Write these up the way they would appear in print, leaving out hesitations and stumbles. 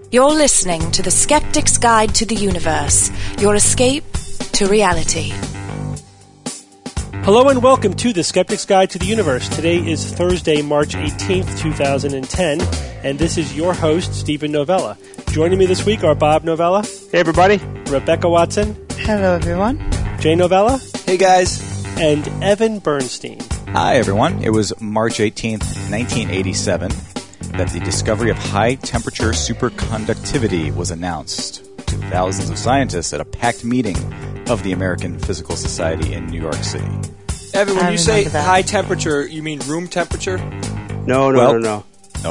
You're listening to The Skeptic's Guide to the Universe, your escape to reality. Hello and welcome to The Skeptic's Guide to the Universe. Today is Thursday, March 18th, 2010, and this is your host, Stephen Novella. Joining me this week are Bob Novella. Hey, everybody. Rebecca Watson. Hello, everyone. Jay Novella. Hey, guys. And Evan Bernstein. Hi, everyone. It was March 18th, 1987, that the discovery of high-temperature superconductivity was announced to thousands of scientists at a packed meeting of the American Physical Society in New York City. Evan, when you say high temperature, you mean room temperature? No. No.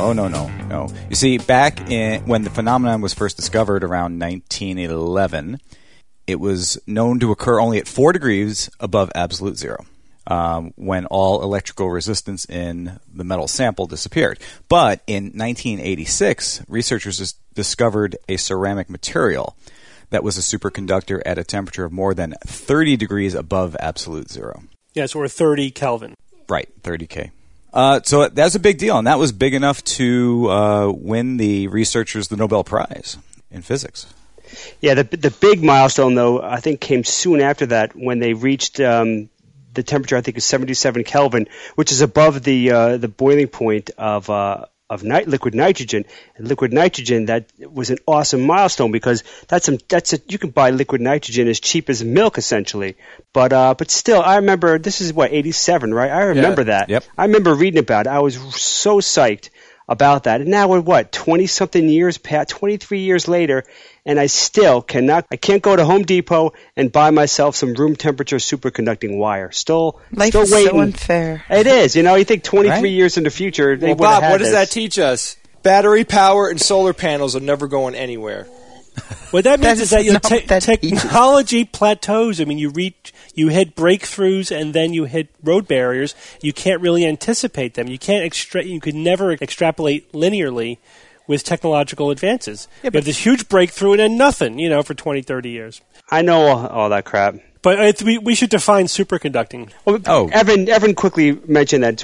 You see, back when the phenomenon was first discovered around 1911, it was known to occur only at 4 degrees above absolute zero. When all electrical resistance in the metal sample disappeared. But in 1986, researchers discovered a ceramic material that was a superconductor at a temperature of more than 30 degrees above absolute zero. Yes, or 30 Kelvin. Right, 30 K. So that's a big deal, and that was big enough to win the researchers the Nobel Prize in physics. Yeah, the big milestone, though, I think came soon after that when they reached the temperature, I think, is 77 Kelvin, which is above the boiling point of liquid nitrogen. And liquid nitrogen, that was an awesome milestone because you can buy liquid nitrogen as cheap as milk, essentially. But still, I remember, this is 87, right? I remember that. Yep. I remember reading about it. I was so psyched about that. And now we're 20-something years past, 23 years later, and I can't go to Home Depot and buy myself some room temperature superconducting wire. Life still is waiting. So unfair. It is. You think 23 years in the future, they well, would have Bob, had what does this. that teach us? Battery power and solar panels are never going anywhere. What that means is that your that technology plateaus. I mean, you hit breakthroughs and then you hit road barriers. You can't really anticipate them. You could never extrapolate linearly with technological advances. Yeah, you have this huge breakthrough and then nothing, for 20, 30 years. I know all that crap. But we should define superconducting. Well, Evan quickly mentioned that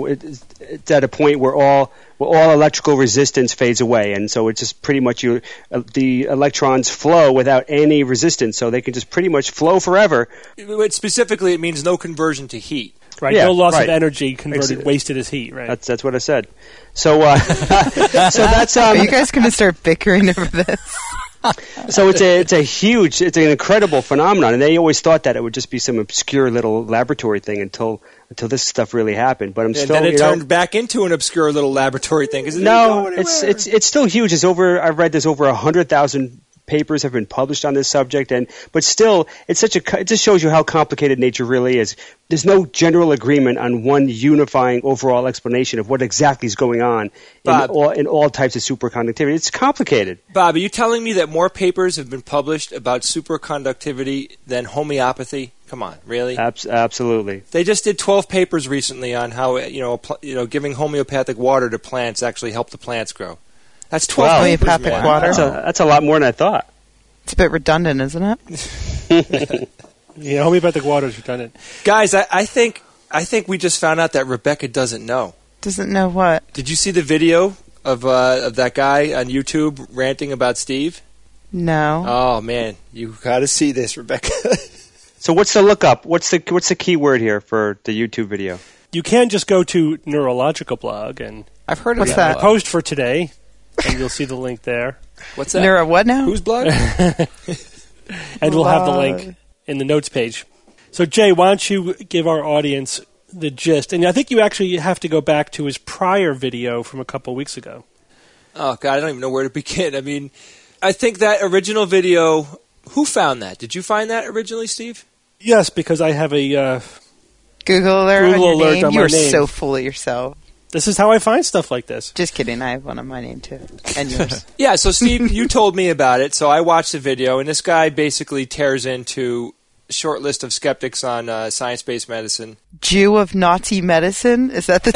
it's at a point where all electrical resistance fades away, and so it's just pretty much the electrons flow without any resistance, so they can just pretty much flow forever. Specifically, it means no conversion to heat. Right, yeah, no loss right. of energy wasted as heat. Right, that's what I said. So that's. Are you guys going to start bickering over this? So it's an incredible phenomenon, and they always thought that it would just be some obscure little laboratory thing until this stuff really happened. But then it turned back into an obscure little laboratory thing. It's still huge. I've read there's over 100,000 papers have been published on this subject, but still, it just shows you how complicated nature really is. There's no general agreement on one unifying overall explanation of what exactly is going on in all types of superconductivity. It's complicated. Bob, are you telling me that more papers have been published about superconductivity than homeopathy? Come on, really? Absolutely. They just did 12 papers recently on how giving homeopathic water to plants actually helped the plants grow. That's 12 papers, homeopathic water. That's a lot more than I thought. It's a bit redundant, isn't it? Yeah, homeopathic water is redundant. Guys, I think we just found out that Rebecca doesn't know. Doesn't know what? Did you see the video of that guy on YouTube ranting about Steve? No. Oh man, you got to see this, Rebecca. So what's the lookup? What's the key word here for the YouTube video? You can just go to Neurological blog and I've heard of What's that? post for today, and you'll see the link there. What's that? Neuro what now? Whose blog? And we'll have the link in the notes page. So, Jay, why don't you give our audience the gist? And I think you actually have to go back to his prior video from a couple weeks ago. Oh, God, I don't even know where to begin. I mean, I think that original video, who found that? Did you find that originally, Steve? Yes, because I have a Google alert Google on your alert name. on my You're name. so full of yourself. This is how I find stuff like this. Just kidding. I have one on my name, too. And yours. Yeah, so Steve, you told me about it, so I watched the video, and this guy basically tears into a short list of skeptics on science-based medicine. Jew of Nazi medicine? Is that the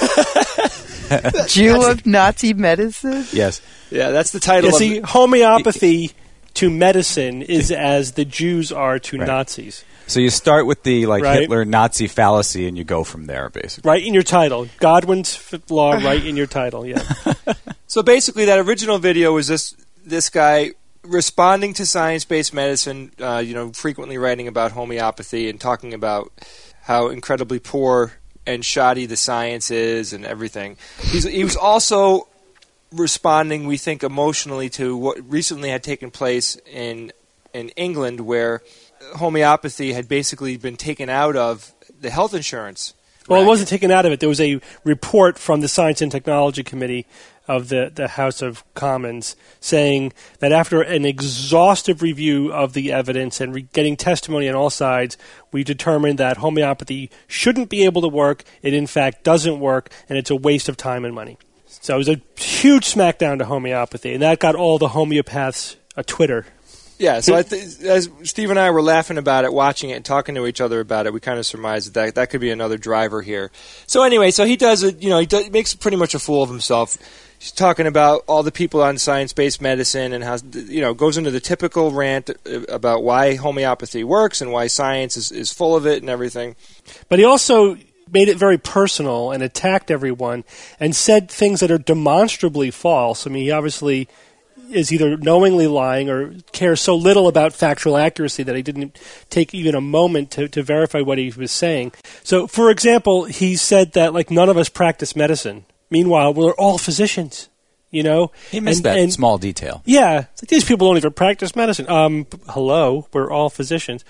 title? Jew of Nazi medicine? Yes. Yeah, that's the title Yeah, of see, homeopathy to medicine is as the Jews are to Right. Nazis. So you start with the Right. Hitler Nazi fallacy, and you go from there, basically. Right in your title. Godwin's law right in your title, yeah. So basically, that original video was just this guy responding to science-based medicine, frequently writing about homeopathy and talking about how incredibly poor and shoddy the science is and everything. He was also responding, we think, emotionally to what recently had taken place in England, where homeopathy had basically been taken out of the health insurance. Well, it wasn't taken out of it. There was a report from the Science and Technology Committee of the House of Commons saying that after an exhaustive review of the evidence and getting testimony on all sides, we determined that homeopathy shouldn't be able to work. It, in fact, doesn't work, and it's a waste of time and money. So it was a huge smackdown to homeopathy, and that got all the homeopaths a Twitter. Yeah, so as Steve and I were laughing about it, watching it, and talking to each other about it, we kind of surmised that could be another driver here. So anyway, he does it. He makes pretty much a fool of himself. He's talking about all the people on science-based medicine and how, goes into the typical rant about why homeopathy works and why science is full of it and everything. But he also made it very personal and attacked everyone and said things that are demonstrably false. I mean, he obviously is either knowingly lying or cares so little about factual accuracy that he didn't take even a moment to verify what he was saying. So, for example, he said that, none of us practice medicine. Meanwhile, we're all physicians, He missed that small detail. Yeah. It's like, these people don't even practice medicine. Hello, we're all physicians.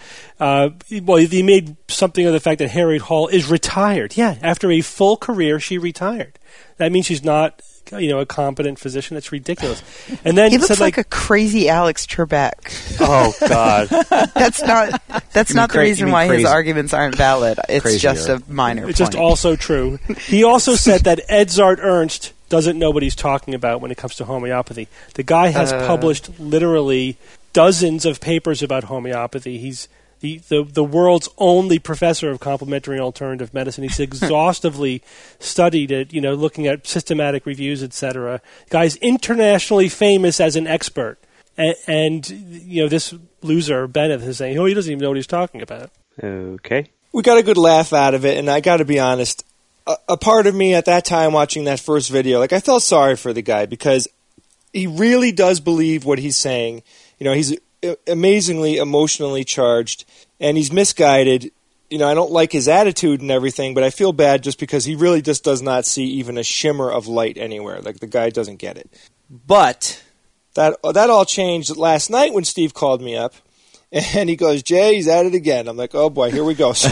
He made something of the fact that Harriet Hall is retired. Yeah, after a full career, she retired. That means she's not, a competent physician. That's ridiculous. And then he looks like a crazy Alex Trebek. Oh God, that's not the reason why his arguments aren't valid. It's just a minor point. It's just also true. He also said that Edzard Ernst doesn't know what he's talking about when it comes to homeopathy. The guy has published literally dozens of papers about homeopathy. He's the world's only professor of complementary and alternative medicine. He's exhaustively studied it, looking at systematic reviews, etc. The guy's internationally famous as an expert. And this loser, Bennett, is saying, he doesn't even know what he's talking about. Okay. We got a good laugh out of it, and I got to be honest, a part of me at that time watching that first video, I felt sorry for the guy because he really does believe what he's saying. He's amazingly emotionally charged, and he's misguided. I don't like his attitude and everything, but I feel bad just because he really just does not see even a shimmer of light anywhere. The guy doesn't get it. But that all changed last night when Steve called me up, and he goes, "Jay, he's at it again." I'm like, "Oh boy, here we go." So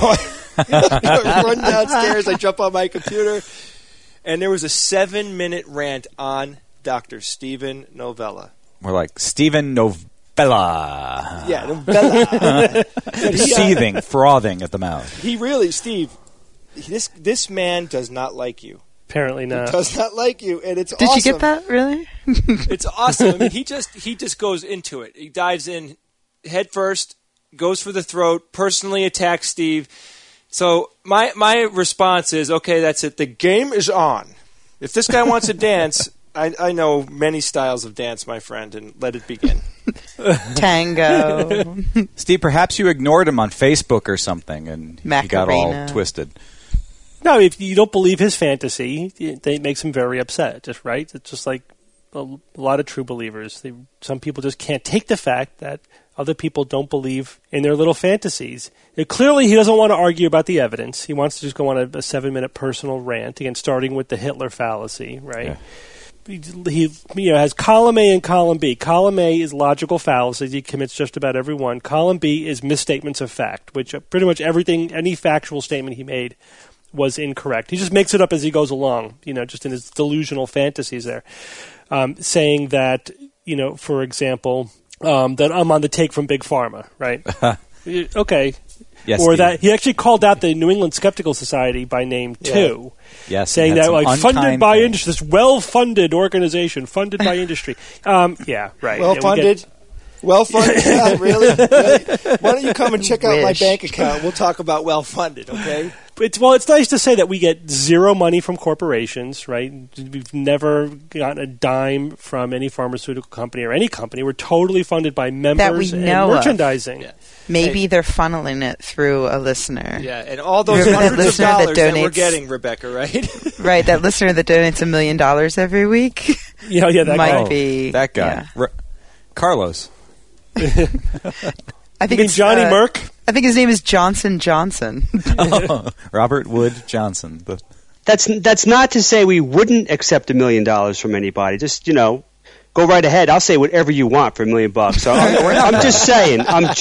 I run downstairs, I jump on my computer, and there was a 7-minute rant on Dr. Steven Novella. We're like, Steven Novella. Yeah, Novella. Seething, frothing at the mouth. He really, Steve, this man does not like you. Apparently not. He does not like you, and it's Did awesome. you get that, really? It's awesome. I mean, he just goes into it. He dives in head first, goes for the throat, personally attacks Steve. So my response is, okay, that's it. The game is on. If this guy wants to dance, I know many styles of dance, my friend, and let it begin. Tango. Steve, perhaps you ignored him on Facebook or something, and he got all Macarena. twisted. No, if you don't believe his fantasy, it makes him very upset, just right? It's just like a lot of true believers. Some people just can't take the fact that other people don't believe in their little fantasies. Clearly, he doesn't want to argue about the evidence. He wants to just go on a 7-minute personal rant, again, starting with the Hitler fallacy, right? Yeah. He has column A and column B. Column A is logical fallacies. He commits just about every one. Column B is misstatements of fact, which pretty much any factual statement he made was incorrect. He just makes it up as he goes along, just in his delusional fantasies there. Saying that, for example, that I'm on the take from Big Pharma, right? Okay. Yes, or Steve. That he actually called out the New England Skeptical Society by name, too. Yes. Saying that, funded by industry, this well-funded organization, funded by industry. Yeah, right. Well-funded? Well-funded? Yeah, really? Why don't you come and check out my bank account? We'll talk about well-funded, okay? It's nice to say that we get zero money from corporations, right? We've never gotten a dime from any pharmaceutical company or any company. We're totally funded by members and merchandising. Yeah. Maybe they're funneling it through a listener. Yeah, and all those hundreds of dollars that we're getting, Rebecca, right? Right, that listener that donates $1 million every week. Yeah, that might be that guy. Yeah. Carlos. I think You mean it's Johnny Merck? I think his name is Johnson Johnson. Robert Wood Johnson. That's not to say we wouldn't accept $1 million from anybody. Just, go right ahead. I'll say whatever you want for $1 million. So I'm just saying.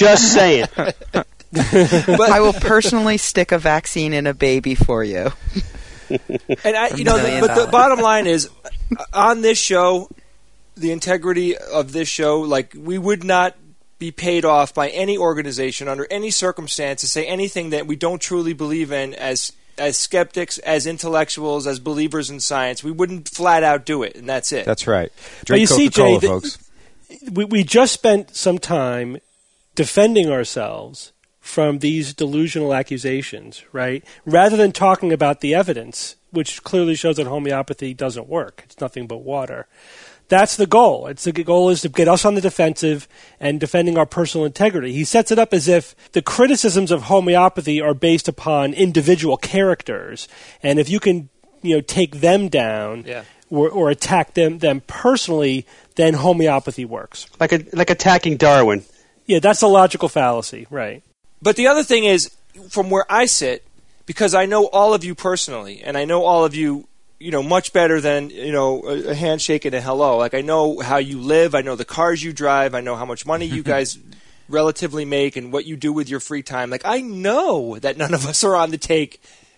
But I will personally stick a vaccine in a baby for you. And but the bottom line is, on this show, the integrity of this show, like, we would not be paid off by any organization under any circumstance to say anything that we don't truly believe in as skeptics, as intellectuals, as believers in science. We wouldn't flat out do it, and that's it. That's right. But you see, Coca-Cola, Jay, folks. We just spent some time defending ourselves from these delusional accusations, right? Rather than talking about the evidence, which clearly shows that homeopathy doesn't work. It's nothing but water. That's the goal. The goal is to get us on the defensive and defending our personal integrity. He sets it up as if the criticisms of homeopathy are based upon individual characters, and if you can, take them down or attack them personally, then homeopathy works. Like attacking Darwin. Yeah, that's a logical fallacy, right? But the other thing is, from where I sit, because I know all of you personally, and I know all of you, much better than, a handshake and a hello. Like, I know how you live. I know the cars you drive. I know how much money you guys relatively make and what you do with your free time. Like, I know that none of us are on the take.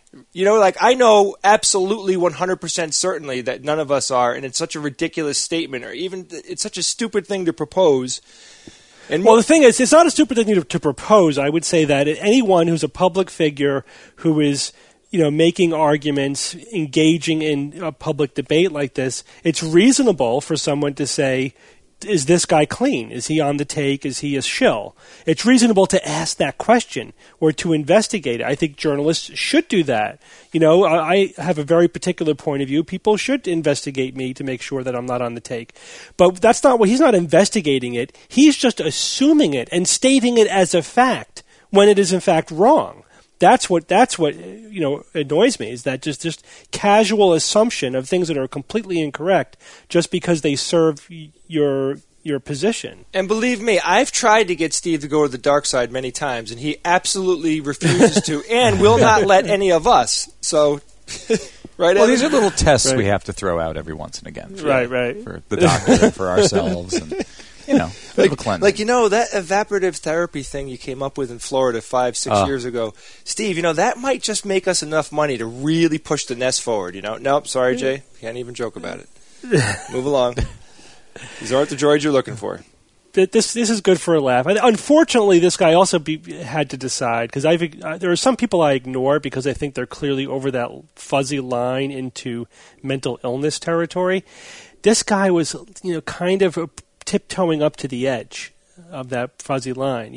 I know absolutely 100% certainly that none of us are, and it's such a ridiculous statement, or even it's such a stupid thing to propose. Well, the thing is, it's not a stupid thing to propose. I would say that anyone who's a public figure who is, making arguments, engaging in a public debate like this, it's reasonable for someone to say, is this guy clean? Is he on the take? Is he a shill? It's reasonable to ask that question or to investigate it. I think journalists should do that. I have a very particular point of view. People should investigate me to make sure that I'm not on the take. But that's not what he's not investigating it. He's just assuming it and stating it as a fact when it is in fact wrong. That's what annoys me, is that just casual assumption of things that are completely incorrect just because they serve your position. And believe me, I've tried to get Steve to go to the dark side many times, and he absolutely refuses to, and will not let any of us. So, right? Well, these are little tests we have to throw out every once and again. For the doctor and for ourselves, and bit of a cleanse. That evaporative therapy thing you came up with in Florida 5-6 years ago, Steve, that might just make us enough money to really push the nest forward. Nope, sorry, Jay, can't even joke about it. Move along. These aren't the droids you're looking for. This is good for a laugh. Unfortunately, this guy also had to decide, because there are some people I ignore because I think they're clearly over that fuzzy line into mental illness territory. This guy was, kind of tiptoeing up to the edge of that fuzzy line.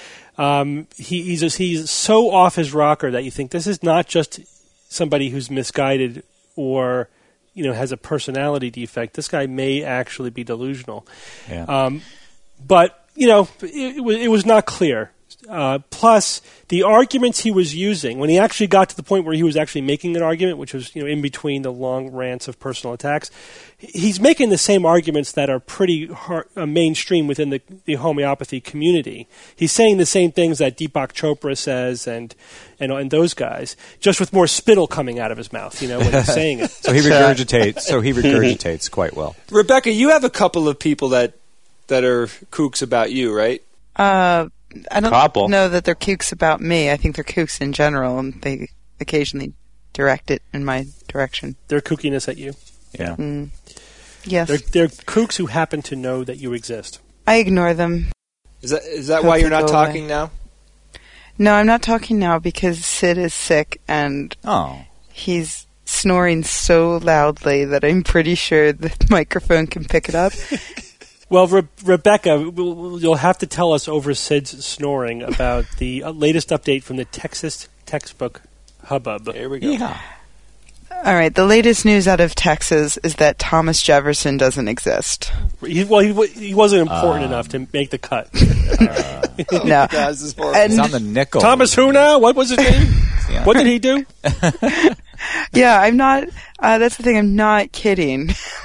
He's so off his rocker that you think this is not just somebody who's misguided or has a personality defect. This guy may actually be delusional. Yeah. But it was not clear. Plus, the arguments he was using, when he actually got to the point where he was actually making an argument, which was in between the long rants of personal attacks, he's making the same arguments that are pretty mainstream within the homeopathy community. He's saying the same things that Deepak Chopra says and those guys, just with more spittle coming out of his mouth, when he's saying it. So he regurgitates quite well. Rebecca, you have a couple of people that are kooks about you, right? I don't know that they're kooks about me. I think they're kooks in general, and they occasionally direct it in my direction. They're kookiness at you. Yeah. Yes. They're kooks who happen to know that you exist. I ignore them. Is that why you're not talking now? No, I'm not talking now because Sid is sick, and he's snoring so loudly that I'm pretty sure the microphone can pick it up. Well, Rebecca, you'll have to tell us over Sid's snoring about the latest update from the Texas textbook hubbub. Here we go. Yeah. All right, the latest news out of Texas is that Thomas Jefferson doesn't exist. He wasn't important enough to make the cut. No. It's on the nickel. Thomas who now? What was his name? Yeah. What did he do? Yeah, I'm not... that's the thing, I'm not kidding.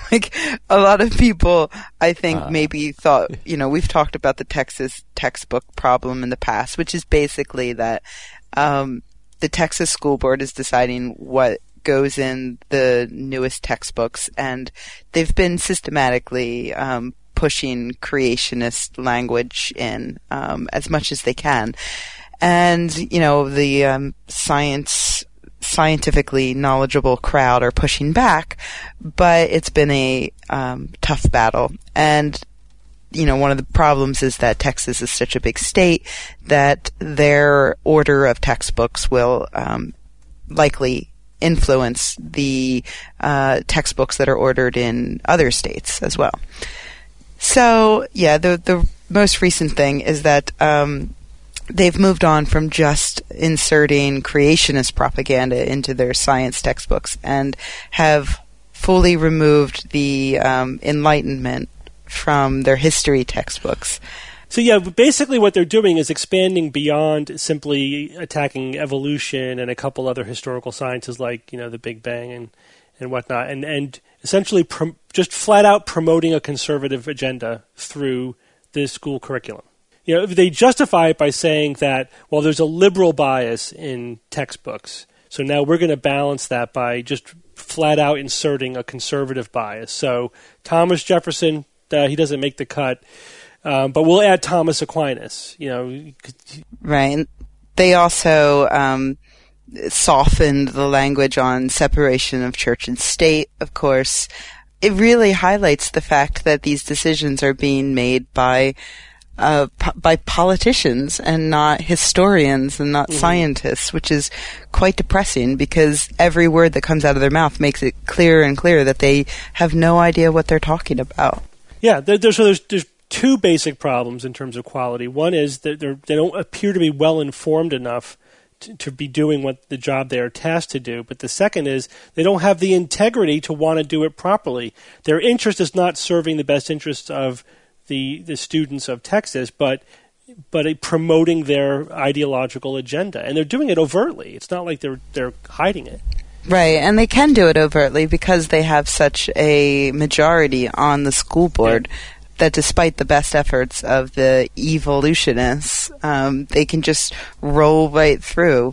Like, a lot of people, I think, maybe thought, we've talked about the Texas textbook problem in the past, which is basically that the Texas School Board is deciding what goes in the newest textbooks, and they've been systematically pushing creationist language in as much as they can. And, the scientifically knowledgeable crowd are pushing back, but it's been a tough battle. And, one of the problems is that Texas is such a big state that their order of textbooks will likely influence the textbooks that are ordered in other states as well. So, yeah, the most recent thing is that they've moved on from just inserting creationist propaganda into their science textbooks and have fully removed the Enlightenment from their history textbooks. So, yeah, basically what they're doing is expanding beyond simply attacking evolution and a couple other historical sciences like, the Big Bang and whatnot, and essentially just flat out promoting a conservative agenda through the school curriculum. They justify it by saying that, well, there's a liberal bias in textbooks, so now we're going to balance that by just flat out inserting a conservative bias. So Thomas Jefferson, he doesn't make the cut, but we'll add Thomas Aquinas. Right. They also softened the language on separation of church and state, of course. It really highlights the fact that these decisions are being made by politicians and not historians and not scientists, which is quite depressing because every word that comes out of their mouth makes it clearer and clearer that they have no idea what they're talking about. Yeah, there's two basic problems in terms of quality. One is that they don't appear to be well informed enough to be doing what the job they are tasked to do. But the second is they don't have the integrity to want to do it properly. Their interest is not serving the best interests of the students of Texas, but promoting their ideological agenda, and they're doing it overtly. It's not like they're hiding it. Right, and they can do it overtly because they have such a majority on the school board that despite the best efforts of the evolutionists, they can just roll right through.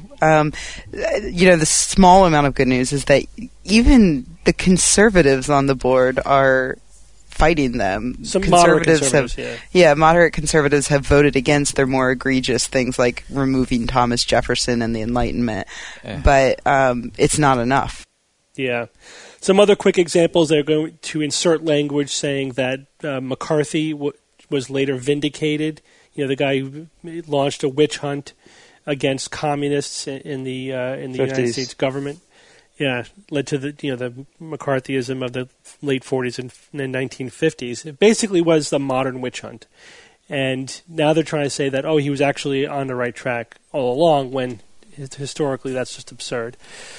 The small amount of good news is that even the conservatives on the board are fighting them. Some moderate conservatives moderate conservatives have voted against their more egregious things like removing Thomas Jefferson and the Enlightenment, but it's not enough. Yeah. Some other quick examples, they're going to insert language saying that McCarthy was later vindicated. The guy who launched a witch hunt against communists in the United States government. Yeah, led to the McCarthyism of the late 40s and 1950s. It basically was the modern witch hunt. And now they're trying to say that, he was actually on the right track all along, when historically that's just absurd.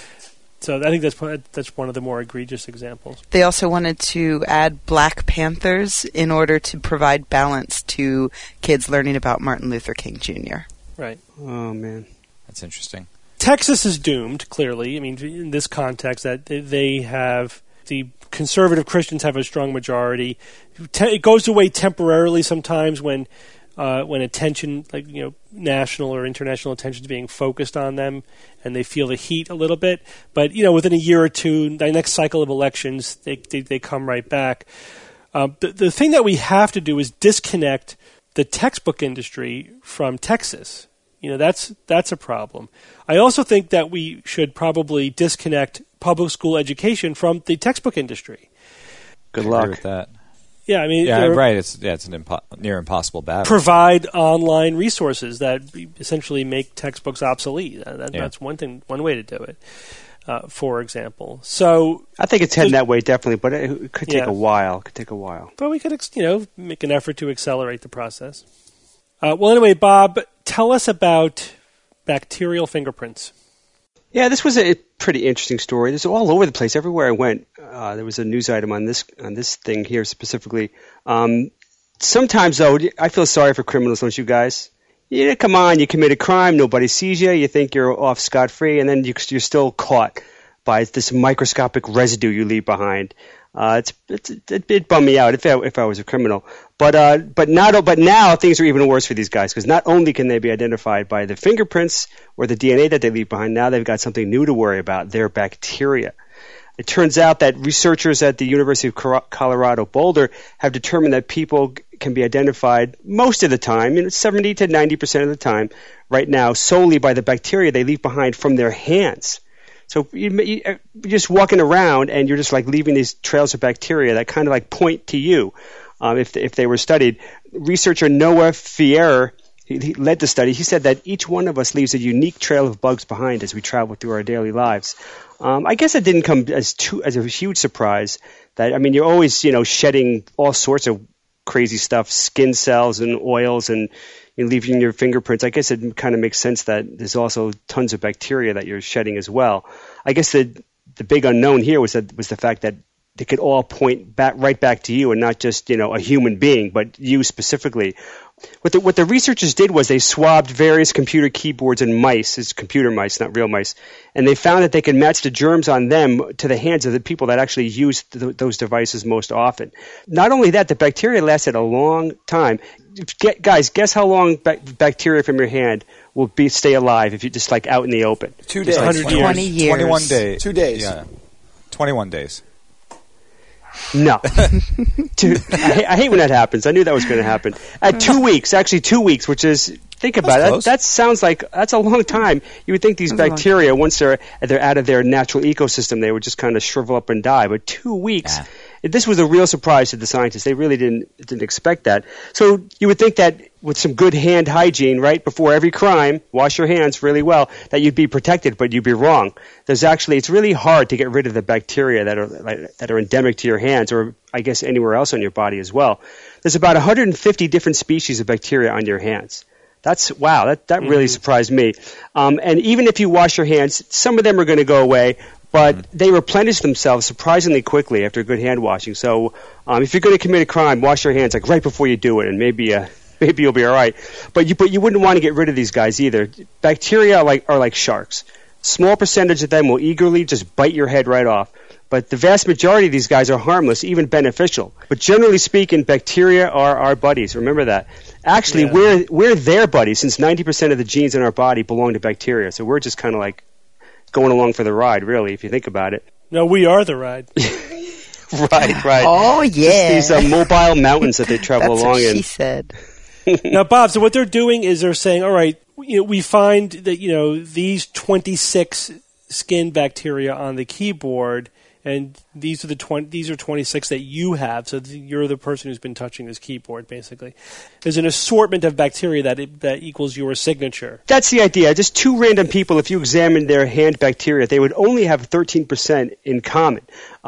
So I think that's one of the more egregious examples. They also wanted to add Black Panthers in order to provide balance to kids learning about Martin Luther King Jr. Right. Oh, man. That's interesting. Texas is doomed, clearly. I mean, in this context, that they have the conservative Christians have a strong majority. It goes away temporarily sometimes when attention, national or international attention is being focused on them, and they feel the heat a little bit. But within a year or two, the next cycle of elections, they come right back. The thing that we have to do is disconnect the textbook industry from Texas. That's a problem. I also think that we should probably disconnect public school education from the textbook industry. Good luck with that. Yeah, I mean, right. It's an near impossible battle. Provide online resources that essentially make textbooks obsolete. That's one way to do it. For example, so I think it's heading that way definitely, but it could take a while. But we could, make an effort to accelerate the process. Well, anyway, Bob, tell us about bacterial fingerprints. Yeah, this was a pretty interesting story. This is all over the place. Everywhere I went, there was a news item on this thing here specifically. Sometimes, though, I feel sorry for criminals, don't you guys? Come on, you commit a crime, nobody sees you, you think you're off scot-free, and then you're still caught by this microscopic residue you leave behind. It bummed me out if I was a criminal. But now things are even worse for these guys, because not only can they be identified by the fingerprints or the DNA that they leave behind, now they've got something new to worry about: their bacteria. It turns out that researchers at the University of Colorado Boulder have determined that people can be identified most of the time, 70 to 90% of the time right now, solely by the bacteria they leave behind from their hands. So you're just walking around and you're just like leaving these trails of bacteria that kind of like point to you if they were studied. Researcher Noah Fierer, he led the study. He said that each one of us leaves a unique trail of bugs behind as we travel through our daily lives. I guess it didn't come as a huge surprise. You're always shedding all sorts of crazy stuff, skin cells and oils, and leaving your fingerprints. I guess it kind of makes sense that there's also tons of bacteria that you're shedding as well. I guess the big unknown here was the fact that they could all point right back to you, and not just a human being, but you specifically. What the researchers did was they swabbed various computer keyboards and mice. It's computer mice, not real mice, and they found that they could match the germs on them to the hands of the people that actually used those devices most often. Not only that, the bacteria lasted a long time. Guys, guess how long bacteria from your hand will stay alive if you're just like out in the open? 2 days. 20 years. 21 days. 2 days. Yeah. 21 days. No. I hate when that happens. I knew that was going to happen. At 2 weeks, actually 2 weeks, which is, think about it, that sounds like, that's a long time. You would think these bacteria, once they're out of their natural ecosystem, they would just kind of shrivel up and die. But 2 weeks, this was a real surprise to the scientists. They really didn't expect that. So you would think that with some good hand hygiene, right, before every crime, wash your hands really well, that you'd be protected, but you'd be wrong. It's really hard to get rid of the bacteria that are endemic to your hands, or I guess anywhere else on your body as well. There's about 150 different species of bacteria on your hands. That really surprised me. And even if you wash your hands, some of them are going to go away, but they replenish themselves surprisingly quickly after good hand washing. So if you're going to commit a crime, wash your hands like right before you do it, and maybe you'll be all right. But you wouldn't want to get rid of these guys either. Bacteria are like sharks. Small percentage of them will eagerly just bite your head right off. But the vast majority of these guys are harmless, even beneficial. But generally speaking, bacteria are our buddies. Remember that. Actually, we're their buddies, since 90% of the genes in our body belong to bacteria. So we're just kind of like going along for the ride, really, if you think about it. No, we are the ride. Right. Oh, yeah. Just these mobile mountains that they travel along in. She said. Now, Bob, so what they're doing is they're saying, all right, we find that, these 26 skin bacteria on the keyboard, and these are 26 that you have. So you're the person who's been touching this keyboard, basically. There's an assortment of bacteria that equals your signature. That's the idea. Just two random people, if you examined their hand bacteria, they would only have 13% in common.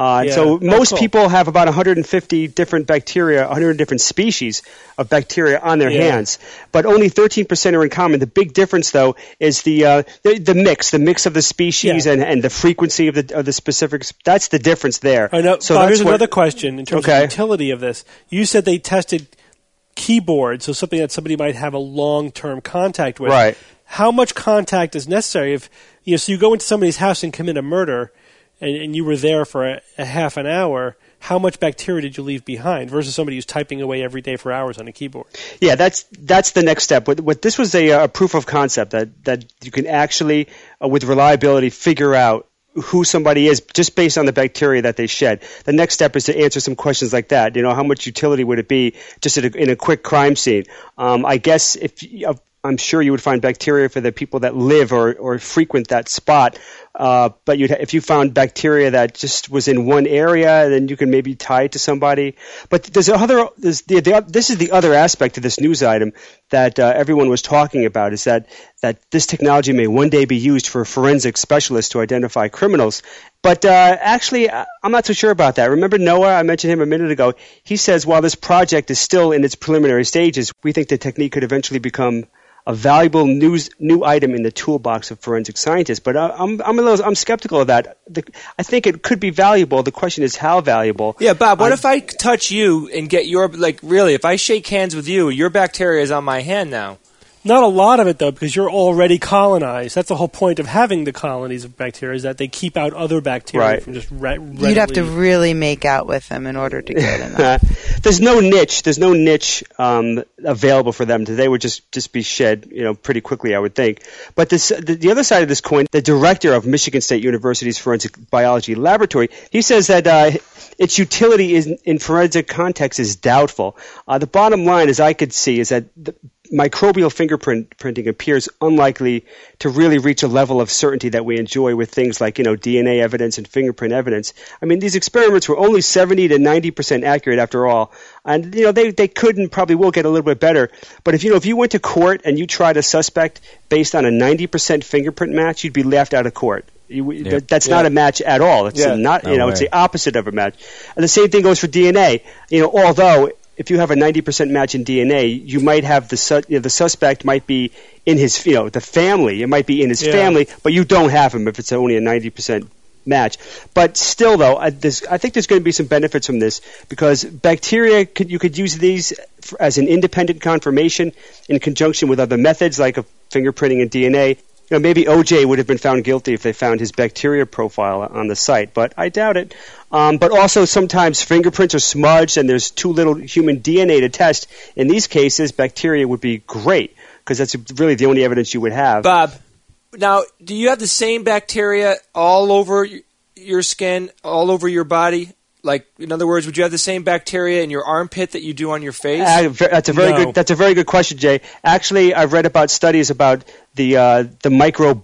So most people have about 150 different bacteria, 100 different species of bacteria on their hands, but only 13% are in common. The big difference, though, is the mix of the species and the frequency of the specifics. That's the difference there. So Bob, here's another question in terms of utility of this. You said they tested keyboards, so something that somebody might have a long-term contact with. Right. How much contact is necessary if so you go into somebody's house and commit a murder, and you were there for a half an hour? How much bacteria did you leave behind versus somebody who's typing away every day for hours on a keyboard? Yeah, that's the next step. What this was a proof of concept that you can actually, with reliability, figure out who somebody is just based on the bacteria that they shed. The next step is to answer some questions like that. How much utility would it be just in a quick crime scene? I guess I'm sure you would find bacteria for the people that live or frequent that spot. But if you found bacteria that just was in one area, then you can maybe tie it to somebody. But this is the other aspect of this news item that everyone was talking about, is that this technology may one day be used for forensic specialists to identify criminals. But actually, I'm not so sure about that. Remember Noah? I mentioned him a minute ago. He says while this project is still in its preliminary stages, we think the technique could eventually become a valuable new item in the toolbox of forensic scientists. But I'm skeptical of that. I think it could be valuable. The question is how valuable. Yeah, Bob, what if I touch you and get your, really, if I shake hands with you, your bacteria is on my hand now? Not a lot of it, though, because you're already colonized. That's the whole point of having the colonies of bacteria, is that they keep out other bacteria from just readily... You'd have to really make out with them in order to get enough. There's no niche. There's no niche available for them. They would just be shed, pretty quickly, I would think. But the other side of this coin, the director of Michigan State University's Forensic Biology Laboratory, he says that its utility in forensic context is doubtful. The bottom line, as I could see, is that microbial fingerprinting appears unlikely to really reach a level of certainty that we enjoy with things like, DNA evidence and fingerprint evidence. I mean, these experiments were only 70 to 90% accurate after all. And, they could and probably will get a little bit better. But if you went to court and you tried a suspect based on a 90% fingerprint match, you'd be laughed out of court. That's not a match at all. It's it's the opposite of a match. And the same thing goes for DNA. Although if you have a 90% match in DNA, you might have the suspect might be in his the family. It might be in his family, but you don't have him if it's only a 90% match. But still, though, I think there's going to be some benefits from this because bacteria you could use these as an independent confirmation in conjunction with other methods like fingerprinting and DNA. Maybe OJ would have been found guilty if they found his bacteria profile on the site, but I doubt it. But also sometimes fingerprints are smudged and there's too little human DNA to test. In these cases, bacteria would be great because that's really the only evidence you would have. Bob, now, do you have the same bacteria all over your skin, all over your body? Like, in other words, would you have the same bacteria in your armpit that you do on your face? That's a very good question, Jay. Actually, I've read about studies about the microbiome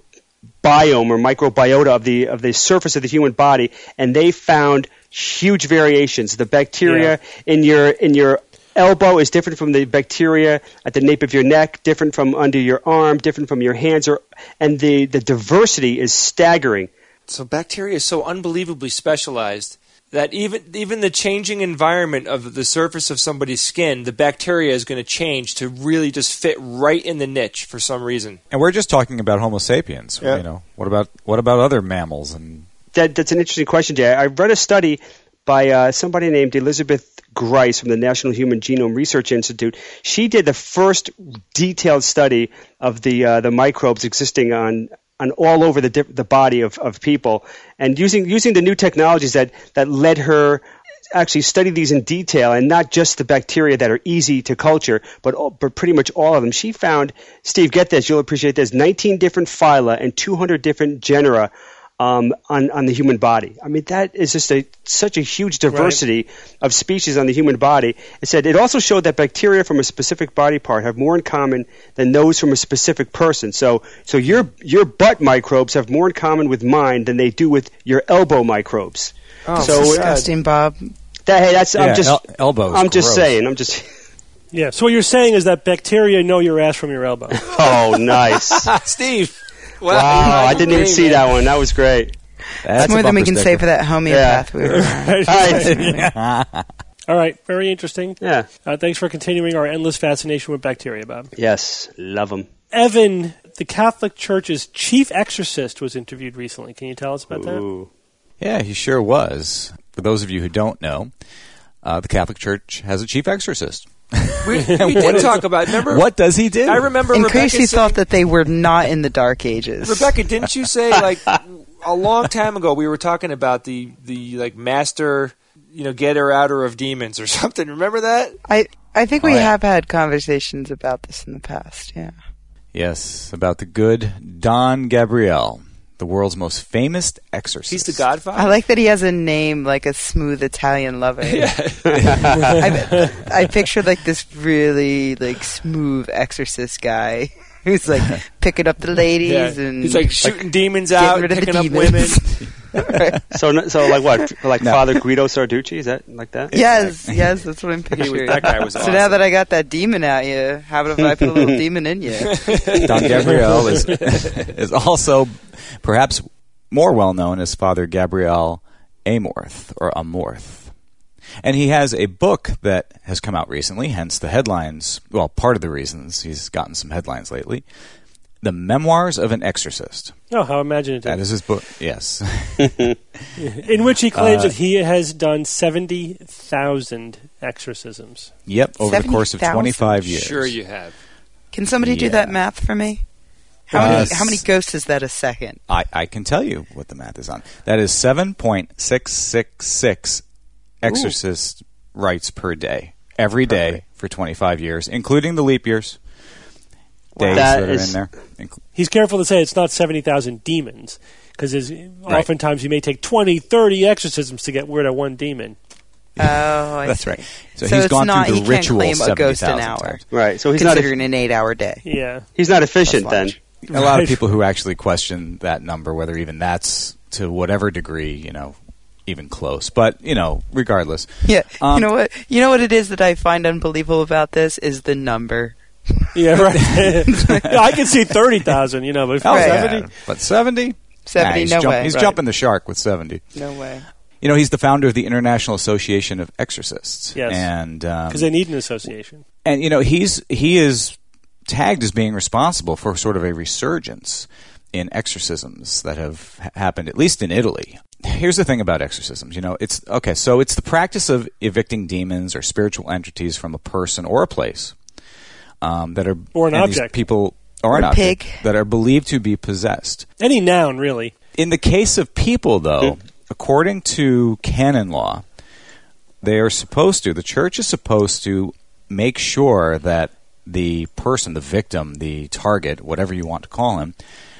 or microbiota of the surface of the human body, and they found huge variations. The bacteria in your elbow is different from the bacteria at the nape of your neck, different from under your arm, different from your hands, and the diversity is staggering. So bacteria is so unbelievably specialized that even the changing environment of the surface of somebody's skin, the bacteria is going to change to really just fit right in the niche for some reason. And we're just talking about Homo sapiens. Yeah. What about other mammals? And that's an interesting question, Jay. I read a study by somebody named Elizabeth Grice from the National Human Genome Research Institute. She did the first detailed study of the microbes existing on all over the body of people, and using the new technologies that led her actually study these in detail, and not just the bacteria that are easy to culture, but pretty much all of them. She found, Steve, get this, you'll appreciate this, 19 different phyla and 200 different genera on the human body. I mean, that is just such a huge diversity of species on the human body. It said it also showed that bacteria from a specific body part have more in common than those from a specific person. So your butt microbes have more in common with mine than they do with your elbow microbes. Oh, so disgusting, Bob. Elbows. I'm just saying. Yeah. So what you're saying is that bacteria know your ass from your elbow. Oh, nice, Steve. Wow, I didn't even see that one. That was great. That's more than we can say for that homeopath we were on. All right, very interesting. Yeah. Thanks for continuing our endless fascination with bacteria, Bob. Yes, love them. Evan, the Catholic Church's chief exorcist, was interviewed recently. Can you tell us about that? Yeah, he sure was. For those of you who don't know, the Catholic Church has a chief exorcist. We did talk about it. Remember? What does he do? I remember in Rebecca case you saying, thought that they were not in the Dark Ages. Rebecca, didn't you say, like, a long time ago we were talking about the like master, getter outer of demons or something? Remember that? I think we have had conversations about this in the past, yeah. Yes, about the good Don Gabriel, the world's most famous exorcist. He's the Godfather? I like that he has a name like a smooth Italian lover. Yeah. I pictured like this really like smooth exorcist guy who's like picking up the ladies and he's like shooting demons out, picking up women. Right. So like what? Like Father Guido Sarducci? Is that like that? Yes, that's what I'm picturing. That guy was awesome. So now that I got that demon out you, how about if I put a little demon in you? Don Gabriel is also perhaps more well known as Father Gabriel Amorth or Amorth. And he has a book that has come out recently, hence the headlines. Well, part of the reasons he's gotten some headlines lately. The Memoirs of an Exorcist. Oh, how imaginative. That is his book, yes. In which he claims that he has done 70,000 exorcisms. Yep, over the course of 25 years. Sure you have. Can somebody do Yeah. that math for me? How many ghosts is that a second? I can tell you what the math is on. That is 7.666 exorcist rites per day. Every day for 25 years, including the leap years. Days that are in there. He's careful to say it's not 70,000 demons, because oftentimes you may take 20, 30 exorcisms to get rid of one demon. Oh, I That's see. right. So So he's it's gone not, through he the can't ritual claim a ghost an 70,000 hour. times. Right. So he's Considering an 8-hour day. Yeah. He's not efficient That's then. large. A lot Right. of people who actually question that number, whether even that's to whatever degree, even close. But, regardless. Yeah. You know what? You know what it is that I find unbelievable about this is the number. Yeah, right. Yeah, I can see 30,000, but Oh, 70? yeah. But 70? 70, he's no way. He's Right. jumping the shark with 70. No way. He's the founder of the International Association of Exorcists. Yes. And Because they need an association. he is tagged as being responsible for sort of a resurgence in exorcisms that have happened, at least in Italy. Here's the thing about exorcisms. It's okay. So it's the practice of evicting demons or spiritual entities from a person or a place that are Or an and these object. people or an a object pig. that are believed to be possessed. Any noun, really. In the case of people, though, according to canon law, the church is supposed to make sure that the person, the victim, the target, whatever you want to call him,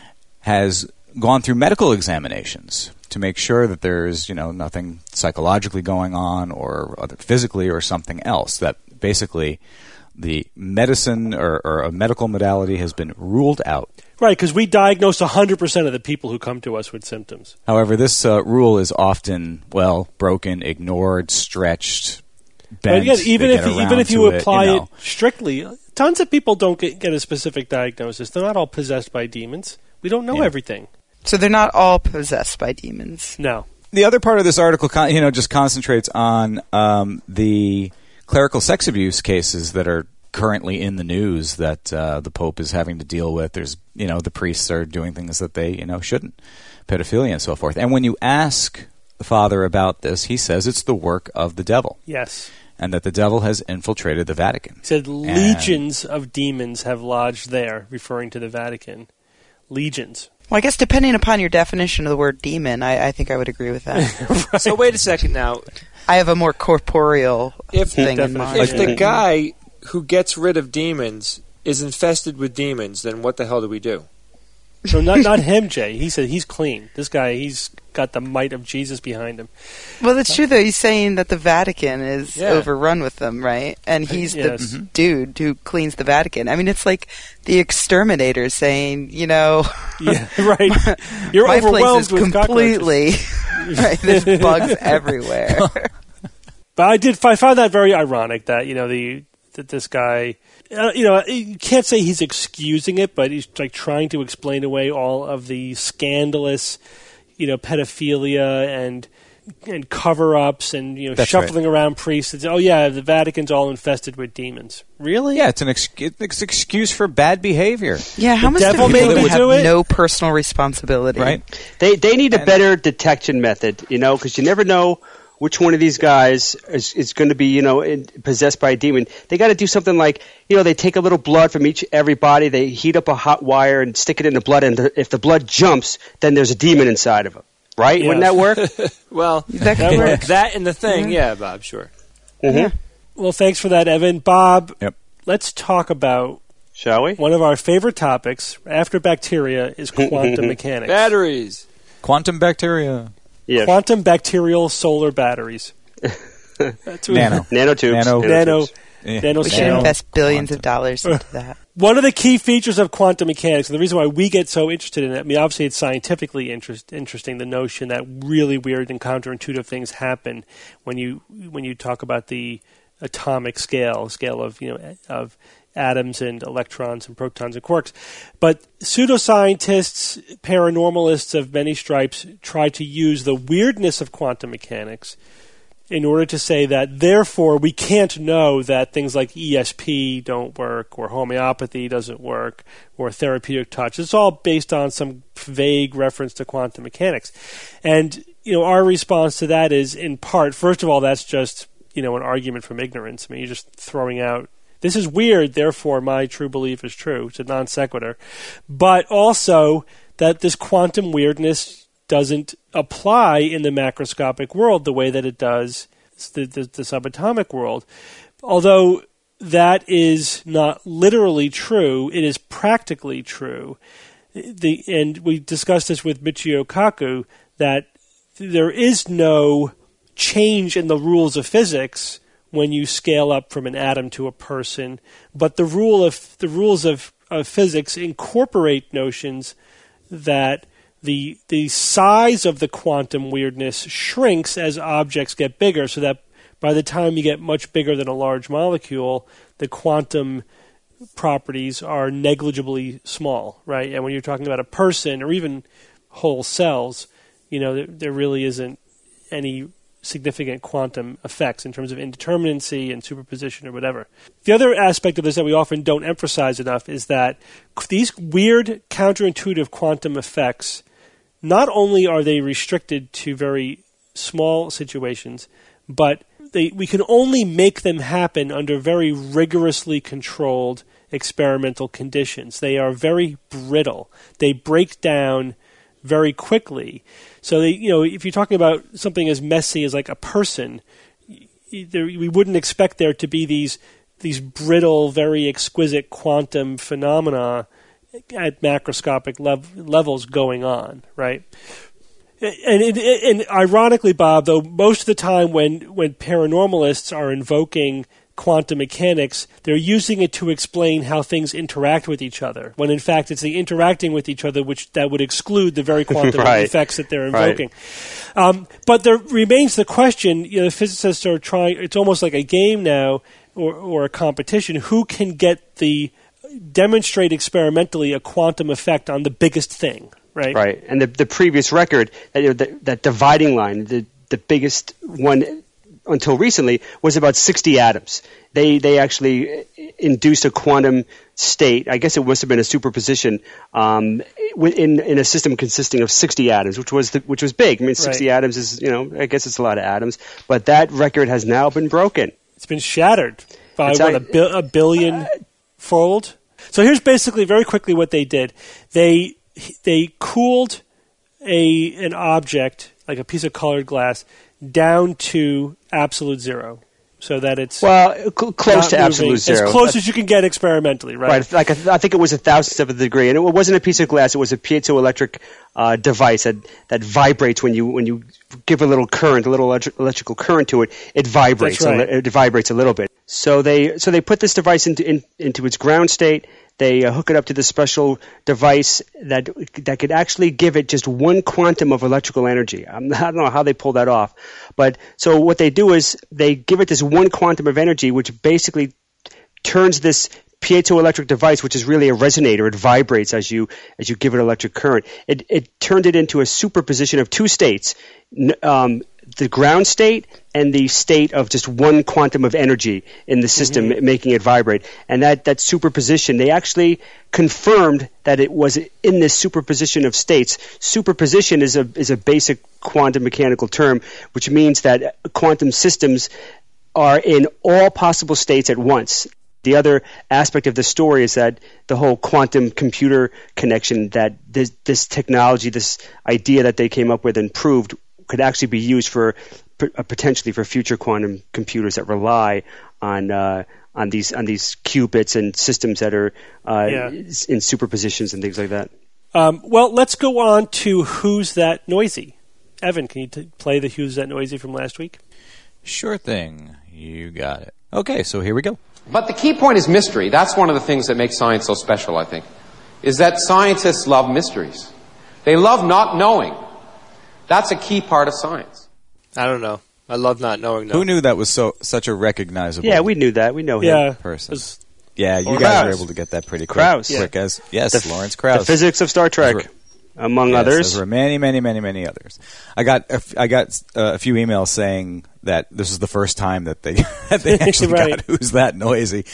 has gone through medical examinations to make sure that there's, nothing psychologically going on or other physically or something else, that basically the medicine or a medical modality has been ruled out. Right, because we diagnose 100% of the people who come to us with symptoms. However, this rule is often, broken, ignored, stretched, But bent. again, even They get if around you to apply you it know. strictly, tons of people don't get a specific diagnosis. They're not all possessed by demons. We don't know Yeah. everything. So they're not all possessed by demons. No. The other part of this article, just concentrates on the clerical sex abuse cases that are currently in the news that the Pope is having to deal with. There's, the priests are doing things that they, shouldn't, pedophilia and so forth. And when you ask the father about this, he says it's the work of the devil, Yes. and that the devil has infiltrated the Vatican. He said legions of demons have lodged there, referring to the Vatican. Legions. Well, I guess depending upon your definition of the word demon, I think I would agree with that. So wait a second now. I have a more corporeal thing in mind. If the guy who gets rid of demons is infested with demons, then what the hell do we do? So not him, Jay. He said he's clean. This guy, he's got the might of Jesus behind him. Well, that's true, though. He's saying that the Vatican is Yeah. overrun with them, right? And he's Yes. the dude who cleans the Vatican. I mean, it's like the exterminator saying, Yeah, right. You're my place overwhelmed is with completely... right, there's bugs everywhere. But I found that very ironic that that this guy, you can't say he's excusing it, but he's like trying to explain away all of the scandalous, pedophilia and cover-ups and That's shuffling around priests. And, oh yeah, the Vatican's all infested with demons. Really? Yeah, it's an excuse for bad behavior. Yeah, how The much devil do made people me have do it? no personal responsibility? Right? They need a better detection method, because you never know which one of these guys is going to be, possessed by a demon. They got to do something like, they take a little blood from everybody, they heat up a hot wire and stick it in the blood, and if the blood jumps, then there's a demon inside of him. Right? Yeah. Wouldn't that work? Well, That could work. that and the thing, yeah, Bob, sure. Mm-hmm. Well, thanks for that, Evan. Bob, Yep. let's talk about Shall we? one of our favorite topics after bacteria is quantum mechanics. Batteries. Quantum bacteria. Yeah. Quantum bacterial solar batteries. That's what- Nano. Nanotubes. Nano. Yeah. Nano We should scale. invest billions of dollars into that. One of the key features of quantum mechanics, and the reason why we get so interested in it, obviously it's scientifically interesting, the notion that really weird and counterintuitive things happen when you talk about the atomic scale of atoms and electrons and protons and quarks. But pseudoscientists, paranormalists of many stripes try to use the weirdness of quantum mechanics in order to say that, therefore, we can't know that things like ESP don't work, or homeopathy doesn't work, or therapeutic touch. It's all based on some vague reference to quantum mechanics. And, our response to that is, in part, first of all, that's just, an argument from ignorance. I mean, you're just throwing out this is weird, therefore my true belief is true. It's a non sequitur. But also that this quantum weirdness doesn't apply in the macroscopic world the way that it does the subatomic world. Although that is not literally true, it is practically true. And we discussed this with Michio Kaku, that there is no change in the rules of physics when you scale up from an atom to a person, but the rules of physics incorporate notions that the size of the quantum weirdness shrinks as objects get bigger, so that by the time you get much bigger than a large molecule, the quantum properties are negligibly small, right? And when you're talking about a person or even whole cells, there really isn't any significant quantum effects in terms of indeterminacy and superposition or whatever. The other aspect of this that we often don't emphasize enough is that these weird counterintuitive quantum effects, not only are they restricted to very small situations, but we can only make them happen under very rigorously controlled experimental conditions. They are very brittle. They break down very quickly. So if you're talking about something as messy as like a person, we wouldn't expect there to be these brittle, very exquisite quantum phenomena at macroscopic levels going on, right? And ironically, Bob, though, most of the time when paranormalists are invoking quantum mechanics, they're using it to explain how things interact with each other, when in fact it's the interacting with each other that would exclude the very quantum effects that they're invoking. Right. But there remains the question, the physicists are trying, it's almost like a game now, or a competition, who can demonstrate experimentally a quantum effect on the biggest thing. Right. And the previous record, that dividing line, the biggest one until recently, was about 60 atoms. They actually induced a quantum state. I guess it must have been a superposition in a system consisting of 60 atoms, which was big. I mean, 60 atoms is, I guess it's a lot of atoms. But that record has now been broken. It's been shattered by a billion fold. So here's basically very quickly what they did. They cooled an object, like a piece of colored glass, down to absolute zero, so that it's close to absolute zero, as close as you can get experimentally, right? Like I think it was 1,000th of a degree, and it wasn't a piece of glass; it was a piezoelectric device that vibrates when you give a little current, a little electrical current to it. It vibrates. That's right. It vibrates a little bit. So they put this device into its ground state. They hook it up to this special device that could actually give it just one quantum of electrical energy. I don't know how they pull that off. But so what they do is they give it this one quantum of energy, which basically turns this piezoelectric device, which is really a resonator. It vibrates as you give it electric current. It turned it into a superposition of two states, the ground state and the state of just one quantum of energy in the system, making it vibrate. And that superposition, they actually confirmed that it was in this superposition of states. Superposition is a basic quantum mechanical term, which means that quantum systems are in all possible states at once. The other aspect of the story is that the whole quantum computer connection, that this technology, this idea that they came up with and proved, could actually be used for potentially for future quantum computers that rely on these qubits and systems that are in superpositions and things like that. Well, let's go on to Who's That Noisy? Evan, can you play the Who's That Noisy from last week? Sure thing. You got it. Okay, so here we go. But the key point is mystery. That's one of the things that makes science so special, I think, is that scientists love mysteries. They love not knowing. That's a key part of science. I don't know. I love not knowing. Who knew that was such a recognizable? Yeah, we knew that. We know him. Person. Yeah, you guys were able to get that pretty quick. Krauss. Lawrence Krauss. The physics of Star Trek, among others. There were many, many, many, many others. I got a few emails saying that this is the first time that they actually got Who's That Noisy,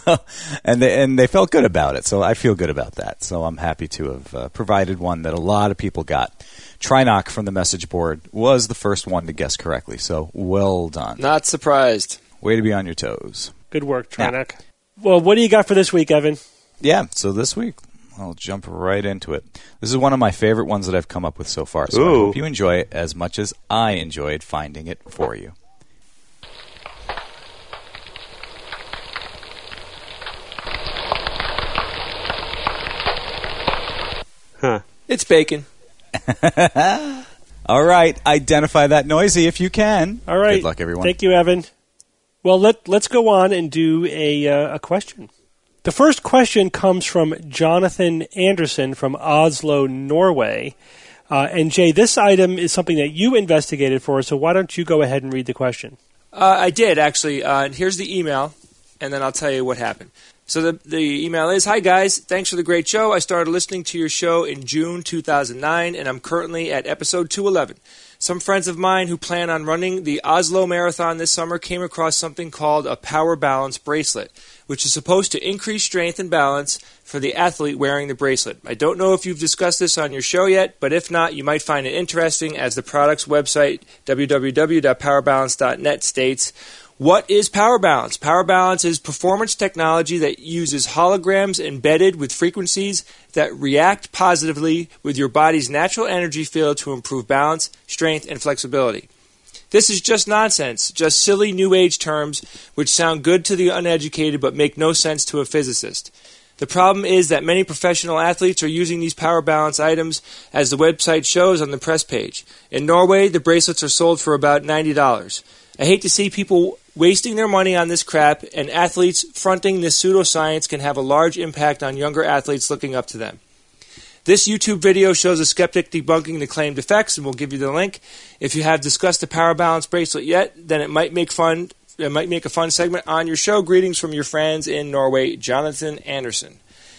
and they felt good about it. So I feel good about that. So I'm happy to have provided one that a lot of people got. Trinok from the message board was the first one to guess correctly, so well done. Not surprised. Way to be on your toes. Good work, Trinok. Well, what do you got for this week, Evan? Yeah, so this week, I'll jump right into it. This is one of my favorite ones that I've come up with so far, so I hope you enjoy it as much as I enjoyed finding it for you. Huh. It's bacon. All right, identify that noisy if you can. All right. Good luck, everyone. Thank you, Evan. Well, let's go on and do a question. The first question comes from Jonathan Anderson from Oslo, Norway. And Jay, this item is something that you investigated for us, so why don't you go ahead and read the question? I did, actually. And here's the email, and then I'll tell you what happened. So the email is, "Hi guys, thanks for the great show. I started listening to your show in June 2009, and I'm currently at episode 211. Some friends of mine who plan on running the Oslo Marathon this summer came across something called a Power Balance bracelet, which is supposed to increase strength and balance for the athlete wearing the bracelet. I don't know if you've discussed this on your show yet, but if not, you might find it interesting, as the product's website, www.powerbalance.net, states, what is Power Balance? Power Balance is performance technology that uses holograms embedded with frequencies that react positively with your body's natural energy field to improve balance, strength, and flexibility. This is just nonsense, just silly new age terms which sound good to the uneducated but make no sense to a physicist. The problem is that many professional athletes are using these Power Balance items, as the website shows on the press page. In Norway, the bracelets are sold for about $90. I hate to see people wasting their money on this crap, and athletes fronting this pseudoscience can have a large impact on younger athletes looking up to them. This YouTube video shows a skeptic debunking the claimed effects, and we'll give you the link. If you have discussed the Power Balance bracelet yet, then it might make a fun segment on your show. Greetings from your friends in Norway, Jonathan Anderson."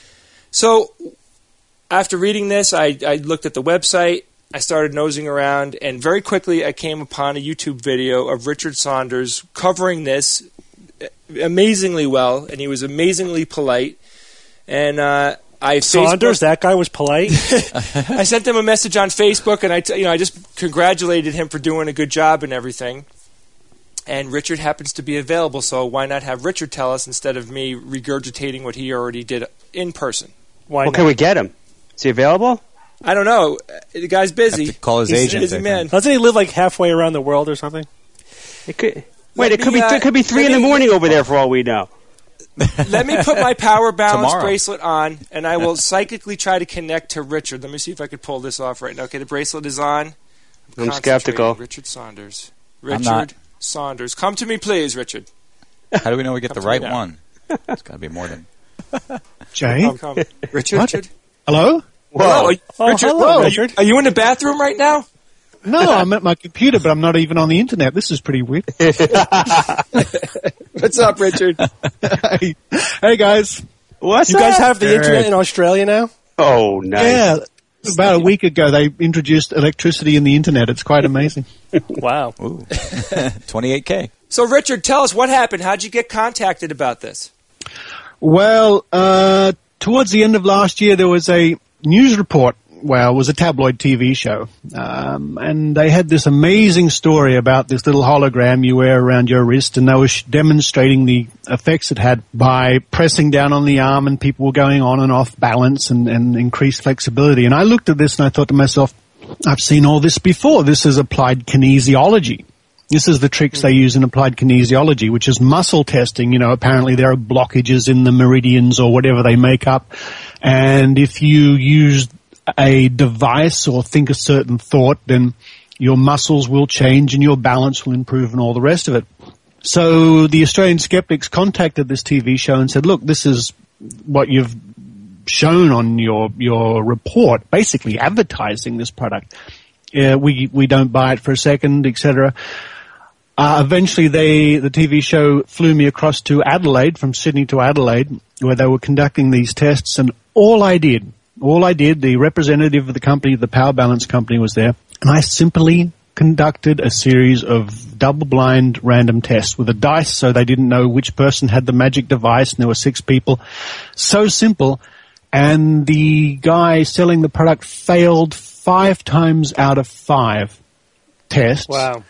So, after reading this, I looked at the website. I started nosing around, and very quickly I came upon a YouTube video of Richard Saunders covering this amazingly well, and he was amazingly polite. And Saunders, that guy was polite. I sent him a message on Facebook, and I just congratulated him for doing a good job and everything. And Richard happens to be available, so why not have Richard tell us instead of me regurgitating what he already did in person? Why not? Can we get him? Is he available? I don't know. The guy's busy. Have to call his He's agent, a busy I man. think. Doesn't he live like halfway around the world or something? It could be 3 in the morning over there for all we know. Let me put my Power Balance Tomorrow. bracelet on, and I will psychically try to connect to Richard. Let me see if I could pull this off right now. Okay, the bracelet is on. I'm skeptical. Richard Saunders. I'm not. Saunders. Come to me, please, Richard. How do we know we get the right now. one? It's got to be more than... Jay? Come. Richard? Richard? Hello? Hello? Richard, hello, Richard. Are you in the bathroom right now? No, I'm at my computer, but I'm not even on the internet. This is pretty weird. What's up, Richard? Hey, guys. What's You up? guys have the internet in Australia now? Oh, nice. Yeah, about a week ago, they introduced electricity in the internet. It's quite amazing. Wow. Ooh. 28K. So, Richard, tell us what happened. How'd you get contacted about this? Well, towards the end of last year, there was a news report. Well, it was a tabloid TV show. And they had this amazing story about this little hologram you wear around your wrist, and they were demonstrating the effects it had by pressing down on the arm, and people were going on and off balance and increased flexibility. And I looked at this and I thought to myself, I've seen all this before. This is applied kinesiology. This is the tricks they use in applied kinesiology, which is muscle testing. You know, apparently there are blockages in the meridians or whatever they make up. And if you use a device or think a certain thought, then your muscles will change and your balance will improve and all the rest of it. So the Australian skeptics contacted this TV show and said, look, this is what you've shown on your report, basically advertising this product. We don't buy it for a second, etc. Eventually the TV show flew me across to Adelaide, from Sydney to Adelaide, where they were conducting these tests, and all I did, the representative of the company, the Power Balance company, was there, and I simply conducted a series of double-blind random tests with a dice, so they didn't know which person had the magic device, and there were 6 people. So simple, and the guy selling the product failed 5 times out of 5 tests. Wow.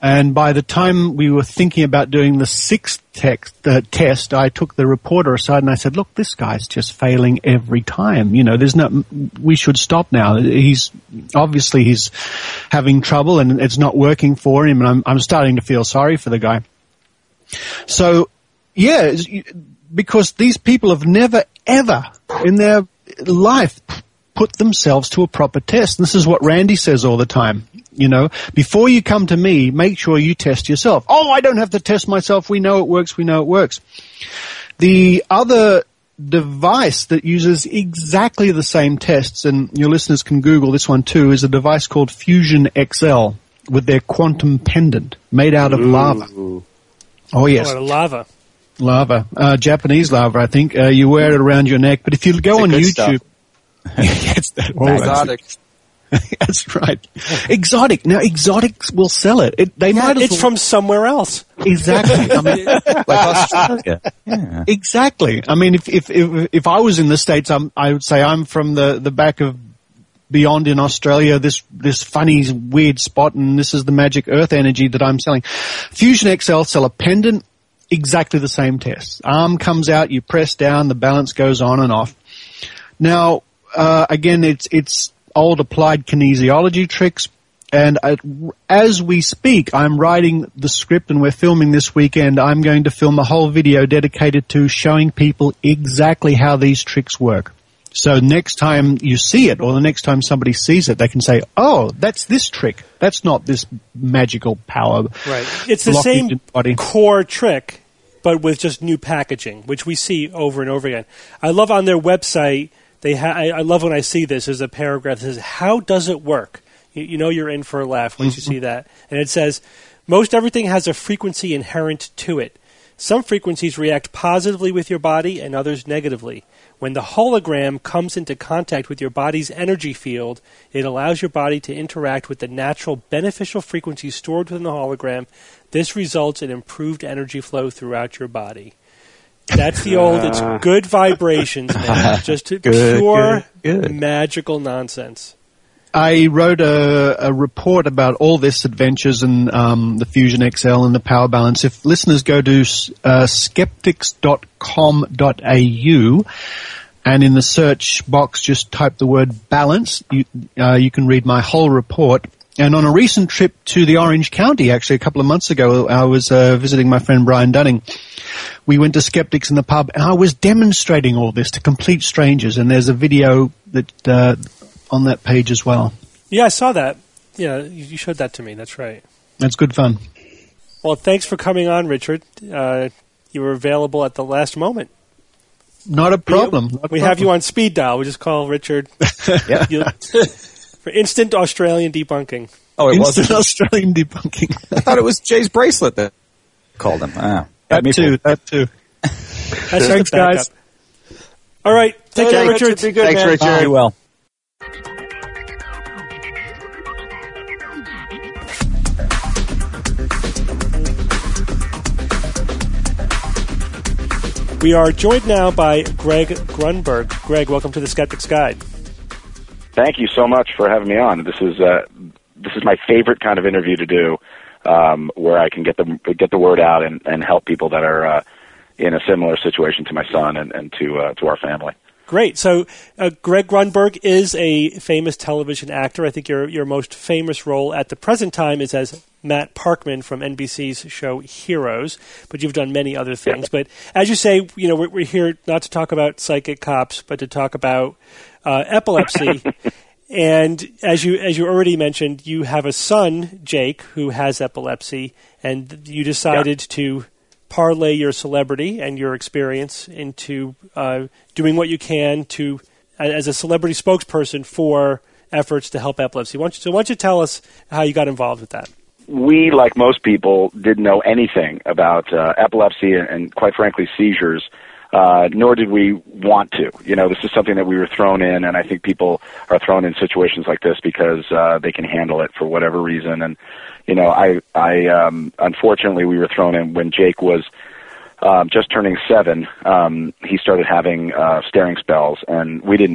And by the time we were thinking about doing the sixth test, I took the reporter aside and I said, look, this guy's just failing every time. You know, we should stop now. He's having trouble and it's not working for him, and I'm starting to feel sorry for the guy. So, yeah, because these people have never, ever in their life put themselves to a proper test. And this is what Randy says all the time. You know, before you come to me, make sure you test yourself. Oh, I don't have to test myself. We know it works. The other device that uses exactly the same tests, and your listeners can Google this one too, is a device called Fusion XL with their quantum pendant made out of lava. Oh, yes. Oh, lava. Lava. Japanese lava, I think. You wear it around your neck. But if you go on YouTube... Exotic. That's right. Exotic. Now, exotics will sell it. It's from somewhere else. Exactly. I mean, Like Australia. Yeah. exactly. I mean, if I was in the States, I would say I'm from the back of beyond in Australia, this funny, weird spot, and this is the magic earth energy that I'm selling. Fusion XL sell a pendant, exactly the same test. Arm comes out, you press down, the balance goes on and off. Now, again, it's old applied kinesiology tricks, and as we speak, I'm writing the script and we're filming this weekend. I'm going to film a whole video dedicated to showing people exactly how these tricks work. So next time you see it, or the next time somebody sees it, they can say, oh, that's this trick. That's not this magical power. Right. It's the same core trick, but with just new packaging, which we see over and over again. I love on their website, I love when I see this. There's a paragraph that says, how does it work? You know you're in for a laugh once you see that. And it says, most everything has a frequency inherent to it. Some frequencies react positively with your body and others negatively. When the hologram comes into contact with your body's energy field, it allows your body to interact with the natural beneficial frequencies stored within the hologram. This results in improved energy flow throughout your body. That's the old, it's good vibrations, man. Just pure magical nonsense. I wrote a report about all this adventures and the Fusion XL and the power balance. If listeners go to skeptics.com.au and in the search box just type the word balance, you can read my whole report. And on a recent trip to the Orange County, actually a couple of months ago, I was visiting my friend Brian Dunning. We went to Skeptics in the pub, and I was demonstrating all this to complete strangers. And there's a video that on that page as well. Yeah, I saw that. Yeah, you showed that to me. That's right. That's good fun. Well, thanks for coming on, Richard. You were available at the last moment. Not a problem. We have you on speed dial. We just call Richard. For instant Australian debunking. Oh, it was instant Australian debunking. I thought it was Jay's bracelet that called him. That too. Thanks, guys. All right. Take care, Richard. Be good, Thanks, Richard. Be well. We are joined now by Greg Grunberg. Greg, welcome to the Skeptic's Guide. Thank you so much for having me on. This is my favorite kind of interview to do, where I can get the word out and help people that are in a similar situation to my son and to our family. Great. So Greg Grunberg is a famous television actor. I think your most famous role at the present time is as Matt Parkman from NBC's show Heroes, but you've done many other things. Yeah. But as you say, we're here not to talk about psychic cops, but to talk about epilepsy. And as you already mentioned, you have a son, Jake, who has epilepsy, and you decided to parlay your celebrity and your experience into doing what you can to as a celebrity spokesperson for efforts to help epilepsy. Why don't you tell us how you got involved with that? We, like most people, didn't know anything about epilepsy and, quite frankly, seizures, nor did we want to. This is something that we were thrown in, and I think people are thrown in situations like this because they can handle it for whatever reason. And, unfortunately, we were thrown in when Jake was just turning 7. He started having staring spells, and we didn't know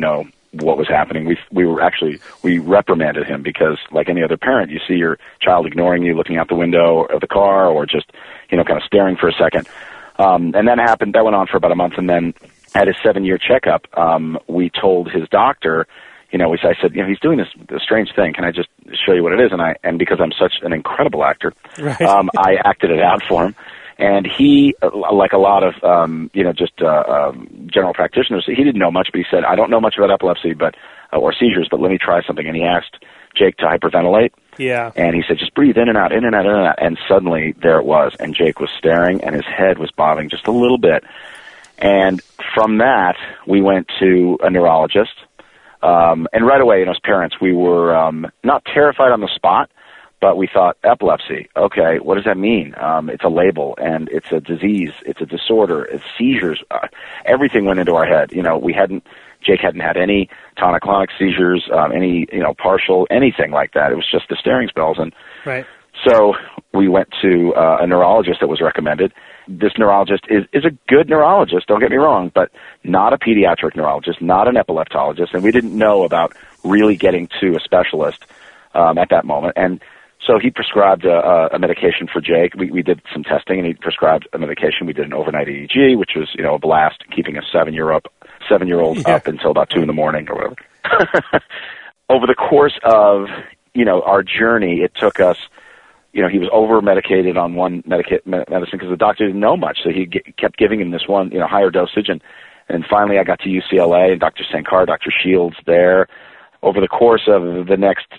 what was happening. We reprimanded him because, like any other parent, you see your child ignoring you, looking out the window of the car, or just, kind of staring for a second. And that went on for about a month, and then at his 7-year checkup, we told his doctor, I said, he's doing this strange thing. Can I just show you what it is? And because I'm such an incredible actor, right. I acted it out for him. And he, like a lot of, general practitioners, he didn't know much, but he said, I don't know much about epilepsy, or seizures, but let me try something. And he asked Jake to hyperventilate. Yeah. And he said, just breathe in and out, in and out, in and out. And suddenly there it was. And Jake was staring, and his head was bobbing just a little bit. And from that, we went to a neurologist. And right away, as parents, we were not terrified on the spot, but we thought, epilepsy, okay, what does that mean? It's a label, and it's a disease, it's a disorder, it's seizures. Everything went into our head. Jake hadn't had any tonic-clonic seizures, any, partial, anything like that. It was just the staring spells. And right. So we went to a neurologist that was recommended. This neurologist is a good neurologist, don't get me wrong, but not a pediatric neurologist, not an epileptologist, and we didn't know about really getting to a specialist at that moment. And so he prescribed a medication for Jake. We did some testing, and he prescribed a medication. We did an overnight EEG, which was, a blast, keeping a 7-year-old up until about 2 in the morning or whatever. Over the course of, our journey, it took us, he was over-medicated on one medicine because the doctor didn't know much, so he kept giving him this one, higher dosage. And finally I got to UCLA, and Dr. Sankar, Dr. Shields there. Over the course of the next,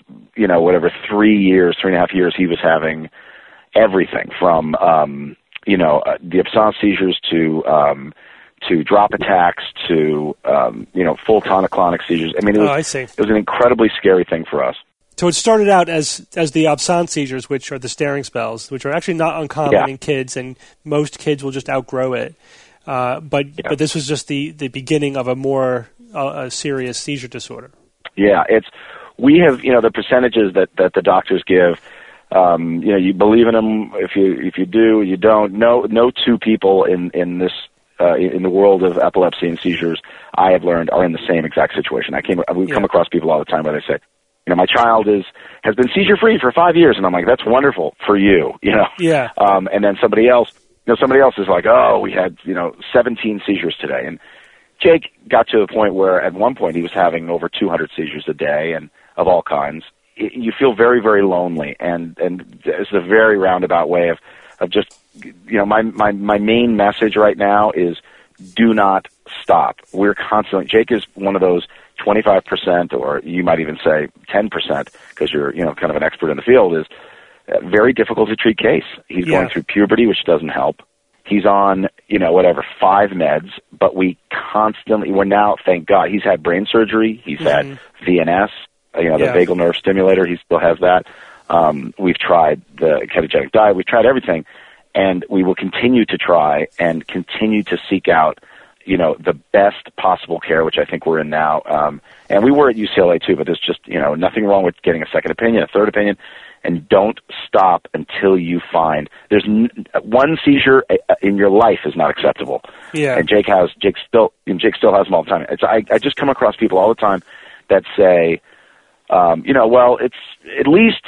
3.5 years, he was having everything from, the absence seizures to drop attacks to, full tonic-clonic seizures. I mean, I see. It was an incredibly scary thing for us. So it started out as the absence seizures, which are the staring spells, which are actually not uncommon in kids, and most kids will just outgrow it. But this was just the beginning of a more serious seizure disorder. Yeah, we have the percentages that the doctors give. You believe in them. If you do, you don't. No two people in this in the world of epilepsy and seizures, I have learned, are in the same exact situation. We come across people all the time where they say, my child has been seizure free for 5 years, and I'm like, that's wonderful for you, Yeah. And then somebody else is like, oh, we had 17 seizures today, and Jake got to a point where at one point he was having over 200 seizures a day, and of all kinds. You feel very, very lonely, and it's a very roundabout way of just my main message right now is do not stop. We're constantly. Jake is one of those 25%, or you might even say 10%, because you're kind of an expert in the field, is a very difficult to treat case. He's going through puberty, which doesn't help. He's on 5 meds, but we're now, thank God, he's had brain surgery. He's had VNS, the vagal nerve stimulator. He still has that. We've tried the ketogenic diet. We've tried everything, and we will continue to try and continue to seek out the best possible care, which I think we're in now. And we were at UCLA too, but there's just, nothing wrong with getting a second opinion, a third opinion, and don't stop until you find there's one seizure in your life is not acceptable. Yeah. And Jake still has them all the time. I just come across people all the time that say, well, it's at least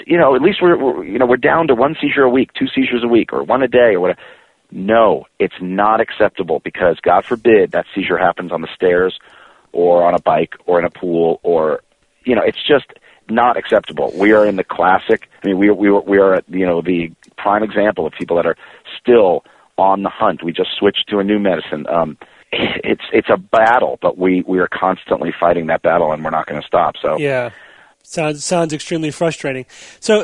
we're down to 1 seizure a week, 2 seizures a week, or 1 a day, or whatever. No, it's not acceptable, because God forbid that seizure happens on the stairs or on a bike or in a pool, or, it's just not acceptable. We are in the classic, we are the prime example of people that are still on the hunt. We just switched to a new medicine. It's a battle, but we are constantly fighting that battle, and we're not going to stop. So yeah, sounds extremely frustrating. So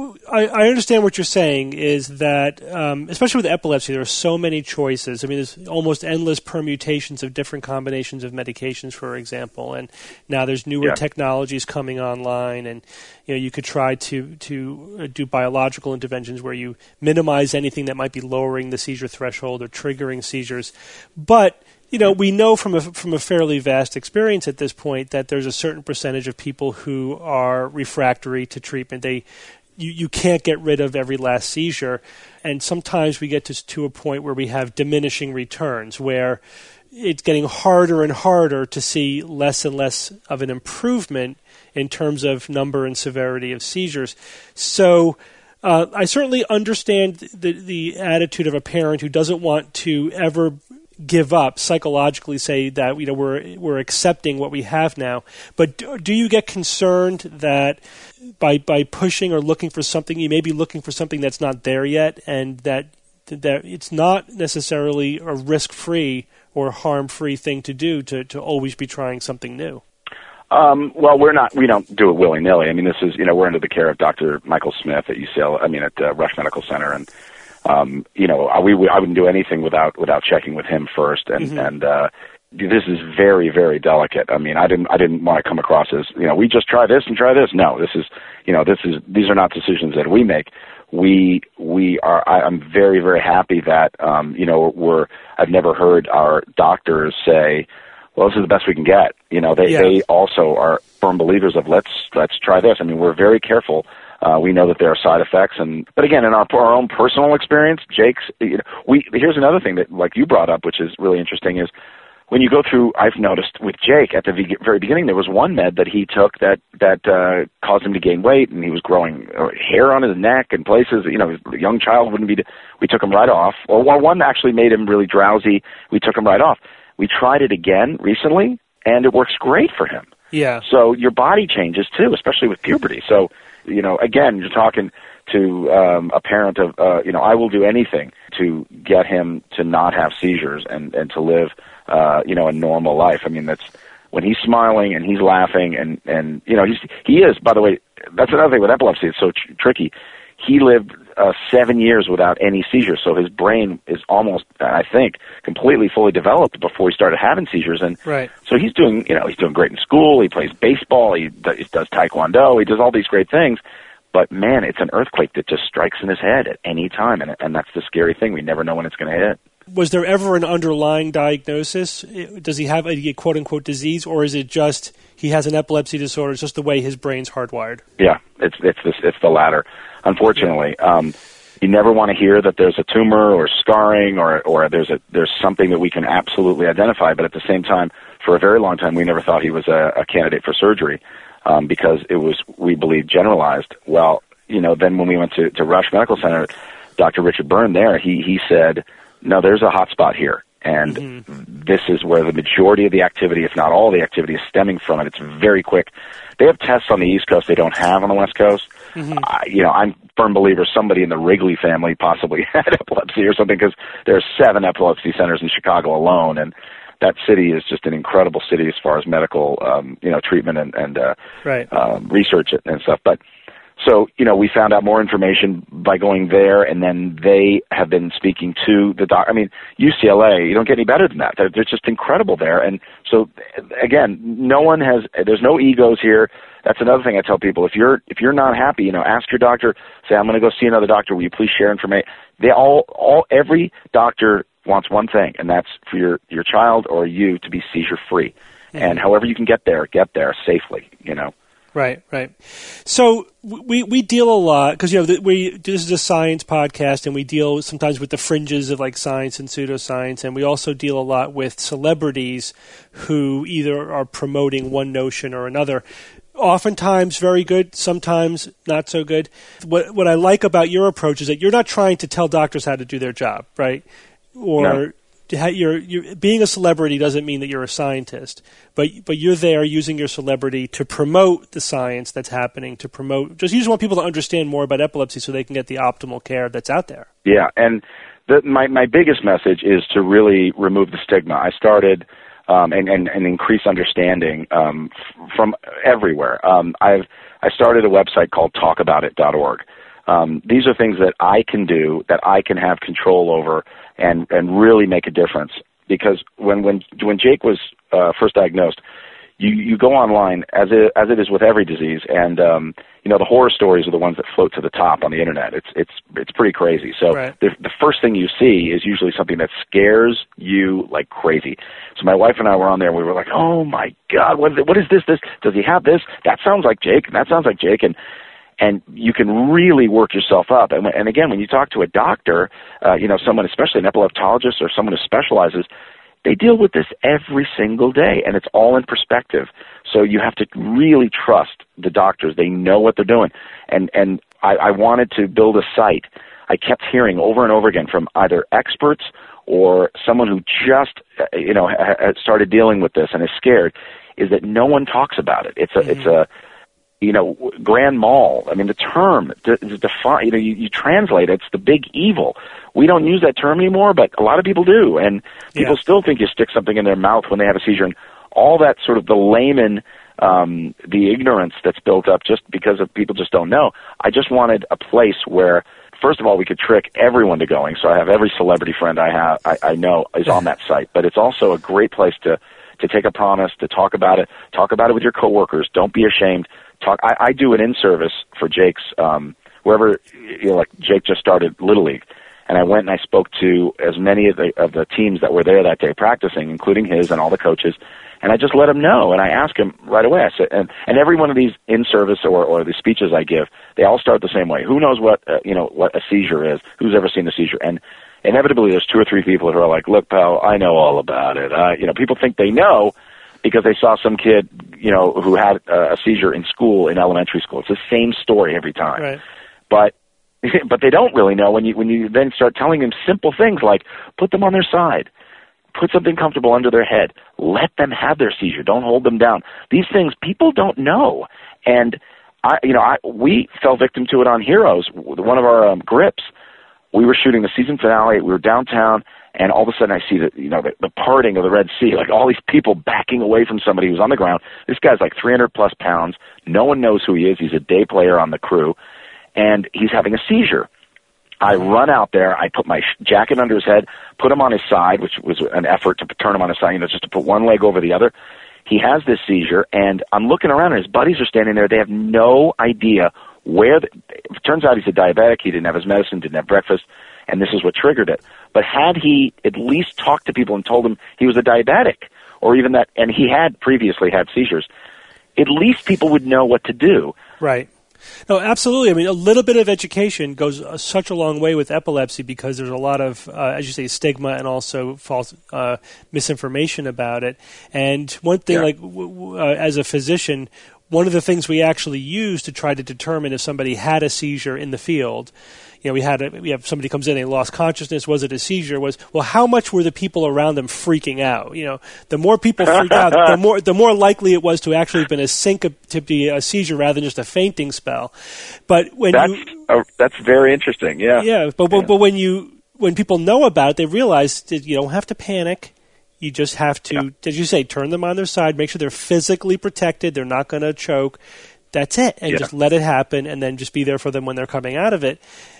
I understand what you're saying is that, especially with epilepsy, there are so many choices. There's almost endless permutations of different combinations of medications, for example. And now there's newer technologies coming online, and you could try to do biological interventions where you minimize anything that might be lowering the seizure threshold or triggering seizures. But we know from a fairly vast experience at this point that there's a certain percentage of people who are refractory to treatment. You can't get rid of every last seizure, and sometimes we get to a point where we have diminishing returns, where it's getting harder and harder to see less and less of an improvement in terms of number and severity of seizures. So I certainly understand the attitude of a parent who doesn't want to ever give up, psychologically say that we're accepting what we have now. But do you get concerned that by pushing or looking for something, you may be looking for something that's not there yet, and that it's not necessarily a risk-free or harm-free thing to do to always be trying something new? Well, we don't do it willy-nilly. I mean, this is, we're under the care of Dr. Michael Smith at UCLA, at Rush Medical Center, and I wouldn't do anything without checking with him first, and this is very, very delicate. I mean, I didn't want to come across as, we just try this and try this. No, these are not decisions that we make. I'm very, very happy that, I've never heard our doctors say, well, this is the best we can get. They also are firm believers of let's try this. I mean, we're very careful. We know that there are side effects, but again, in our own personal experience, here's another thing that, like you brought up, which is really interesting, is when you go through, I've noticed with Jake at the very beginning, there was one med that he took that caused him to gain weight, and he was growing hair on his neck and places. A young child wouldn't be. We took him right off. Or one actually made him really drowsy. We took him right off. We tried it again recently, and it works great for him. Yeah. So your body changes too, especially with puberty. So, again, you're talking to a parent of, I will do anything to get him to not have seizures and to live, a normal life. I mean, that's when he's smiling and he's laughing and he is, by the way, that's another thing with epilepsy. It's so tricky. He lived 7 years without any seizures, so his brain is almost, I think, completely fully developed before he started having seizures. And right. So he's doing great in school. He plays baseball. He does taekwondo. He does all these great things. But man, it's an earthquake that just strikes in his head at any time, and that's the scary thing. We never know when it's going to hit. Was there ever an underlying diagnosis? Does he have a quote-unquote disease, or is it just he has an epilepsy disorder? It's just the way his brain's hardwired? Yeah, it's the latter. Unfortunately, you never want to hear that there's a tumor or scarring or there's something that we can absolutely identify. But at the same time, for a very long time, we never thought he was a candidate for surgery because it was, we believe, generalized. Well, then when we went to Rush Medical Center, Dr. Richard Byrne there, he said, no, there's a hot spot here. And this is where the majority of the activity, if not all the activity, is stemming from it. It's very quick. They have tests on the East Coast they don't have on the West Coast. I'm a firm believer somebody in the Wrigley family possibly had epilepsy or something, because there are 7 epilepsy centers in Chicago alone, and that city is just an incredible city as far as medical, treatment and research and stuff. But so, we found out more information by going there, and then they have been speaking to the doc. I mean, UCLA, you don't get any better than that. They're just incredible there. And so, again, there's no egos here. That's another thing I tell people. If you're not happy, ask your doctor, say, I'm going to go see another doctor. Will you please share information? Every doctor wants one thing, and that's for your child or you to be seizure free. And however you can get there safely, Right. So we deal a lot because this is a science podcast, and we deal sometimes with the fringes of like science and pseudoscience, and we also deal a lot with celebrities who either are promoting one notion or another. Oftentimes very good, sometimes not so good. What I like about your approach is that you're not trying to tell doctors how to do their job, right? Or no. You're being a celebrity doesn't mean that you're a scientist, but you're there using your celebrity to promote the science that's happening, you just want people to understand more about epilepsy so they can get the optimal care that's out there. Yeah, and my biggest message is to really remove the stigma. I started and increase understanding from everywhere. I started a website called talkaboutit.org. These are things that I can do, that I can have control over, and really make a difference. Because when Jake was first diagnosed, you go online as it is with every disease, and the horror stories are the ones that float to the top on the internet. It's pretty crazy. So right. The first thing you see is usually something that scares you like crazy. So my wife and I were on there, and we were like, oh my God, what is this? Does he have this? That sounds like Jake, and that sounds like Jake, and you can really work yourself up. And again, when you talk to a doctor, someone, especially an epileptologist or someone who specializes, They deal with this every single day, and it's all in perspective. So you have to really trust the doctors. They know what they're doing. And I wanted to build a site. I kept hearing over and over again from either experts or someone who just, started dealing with this and is scared, is that no one talks about it. It's a grand mal. I mean, the term is defined. You translate it. It's the big evil. We don't use that term anymore, but a lot of people do, and people still think you stick something in their mouth when they have a seizure, and all that sort of the layman, the ignorance that's built up just because of people just don't know. I just wanted a place where, first of all, we could trick everyone to going. So I have every celebrity friend I know is on that site, but it's also a great place to take a promise, to talk about it with your coworkers. Don't be ashamed. I do an in-service for Jake's, wherever, like Jake just started Little League, and I went and I spoke to as many of the teams that were there that day practicing, including his and all the coaches, and I just let him know, and I asked him right away. I said, and every one of these in-service or the speeches I give, they all start the same way. Who knows what a seizure is? Who's ever seen a seizure? And inevitably, there's 2 or 3 people who are like, "Look, pal, I know all about it." People think they know because they saw some kid, who had a seizure in school, in elementary school. It's the same story every time. Right. But they don't really know when you then start telling them simple things like put them on their side, put something comfortable under their head, let them have their seizure, don't hold them down. These things people don't know, and we fell victim to it on Heroes. One of our grips, we were shooting the season finale. We were downtown. And all of a sudden I see the parting of the Red Sea, like all these people backing away from somebody who's on the ground. This guy's like 300-plus pounds. No one knows who he is. He's a day player on the crew, and he's having a seizure. I run out there. I put my jacket under his head, put him on his side, which was an effort to turn him on his side, just to put one leg over the other. He has this seizure, and I'm looking around, and his buddies are standing there. They have no idea where. It turns out he's a diabetic. He didn't have his medicine, didn't have breakfast, and this is what triggered it. But had he at least talked to people and told them he was a diabetic, or even that, and he had previously had seizures, at least people would know what to do. Right. No, absolutely. I mean, a little bit of education goes such a long way with epilepsy because there's a lot of, as you say, stigma and also false misinformation about it. And one thing, as a physician, one of the things we actually use to try to determine if somebody had a seizure in the field, we have somebody comes in, they lost consciousness. Was it a seizure? How much were the people around them freaking out? The more people freak out, the more likely it was to actually have been to be a seizure rather than just a fainting spell. But that's very interesting. Yeah. Yeah. But when people know about it, they realize that you don't have to panic. You just have to, as you say, turn them on their side, make sure they're physically protected. They're not going to choke. That's it. And just let it happen, and then just be there for them when they're coming out of it.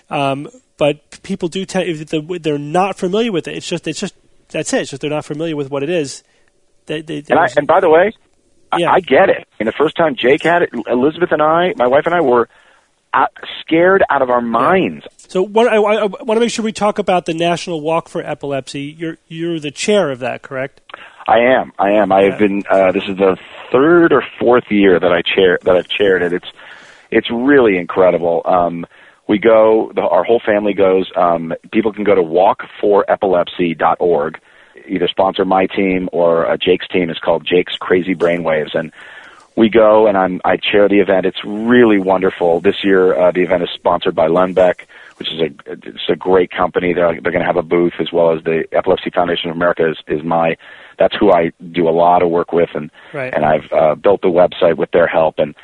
But people do if they're not familiar with it. It's just that's it. It's just they're not familiar with what it is. And by the way, I get it. And the first time Jake had it, Elizabeth and my wife and I were scared out of our minds. So I want to make sure we talk about the National Walk for Epilepsy. You're the chair of that, correct? I am. I've been. This is the 3rd or 4th year that I've chaired it. It's really incredible. We go. Our whole family goes. People can go to walkforepilepsy.org. Either sponsor my team or Jake's team. Is called Jake's Crazy Brainwaves, and we go and I chair the event. It's really wonderful. This year, the event is sponsored by Lundbeck, which is a great company. They're going to have a booth, as well as the Epilepsy Foundation of America that's who I do a lot of work with, and I've built the website with their help. And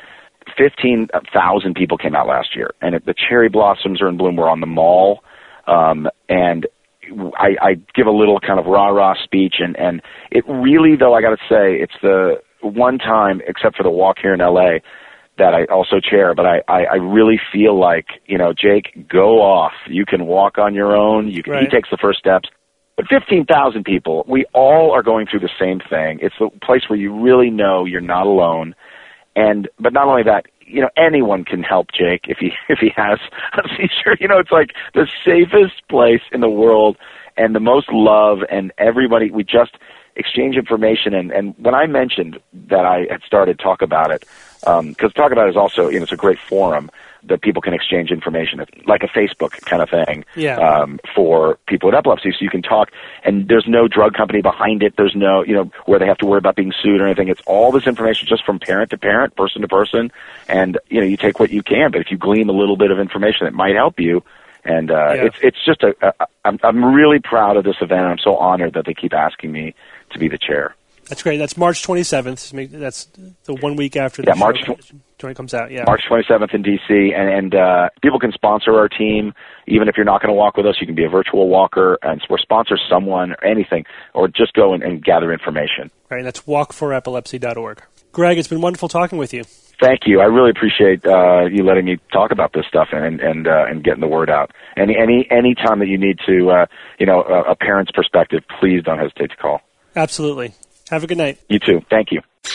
15,000 people came out last year, and the cherry blossoms are in bloom. We're on the mall, and I give a little kind of rah-rah speech, and it really, though, I got to say, it's the one time, except for the walk here in L.A., that I also chair, but I really feel like, Jake, go off. You can walk on your own. He takes the first steps. But 15,000 people, we all are going through the same thing. It's the place where you really know you're not alone. But not only that, anyone can help Jake if he has a seizure. It's like the safest place in the world and the most love, and everybody, we just exchange information. And when I mentioned that I had started Talk About It, because Talk About It is also, it's a great forum. that people can exchange information. It's like a Facebook kind of thing Yeah. for people with epilepsy. So you can talk, and there's no drug company behind it. There's no, where they have to worry about being sued or anything. It's all this information just from parent to parent, person to person, and you take what you can. But if you glean a little bit of information that might help you, and it's just I'm really proud of this event. I'm so honored that they keep asking me to be the chair. That's great. That's March 27th. That's the 1 week after the show March comes out. Yeah, March 27th in D.C. And people can sponsor our team. Even if you're not going to walk with us, you can be a virtual walker and sponsor someone or anything, or just go and gather information. Right. That's walkforepilepsy.org. Greg, it's been wonderful talking with you. Thank you. I really appreciate you letting me talk about this stuff and getting the word out. Any time that you need to, a parent's perspective, please don't hesitate to call. Absolutely. Have a good night. You too. Thank you.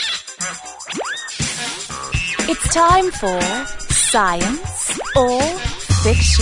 It's time for Science or Fiction.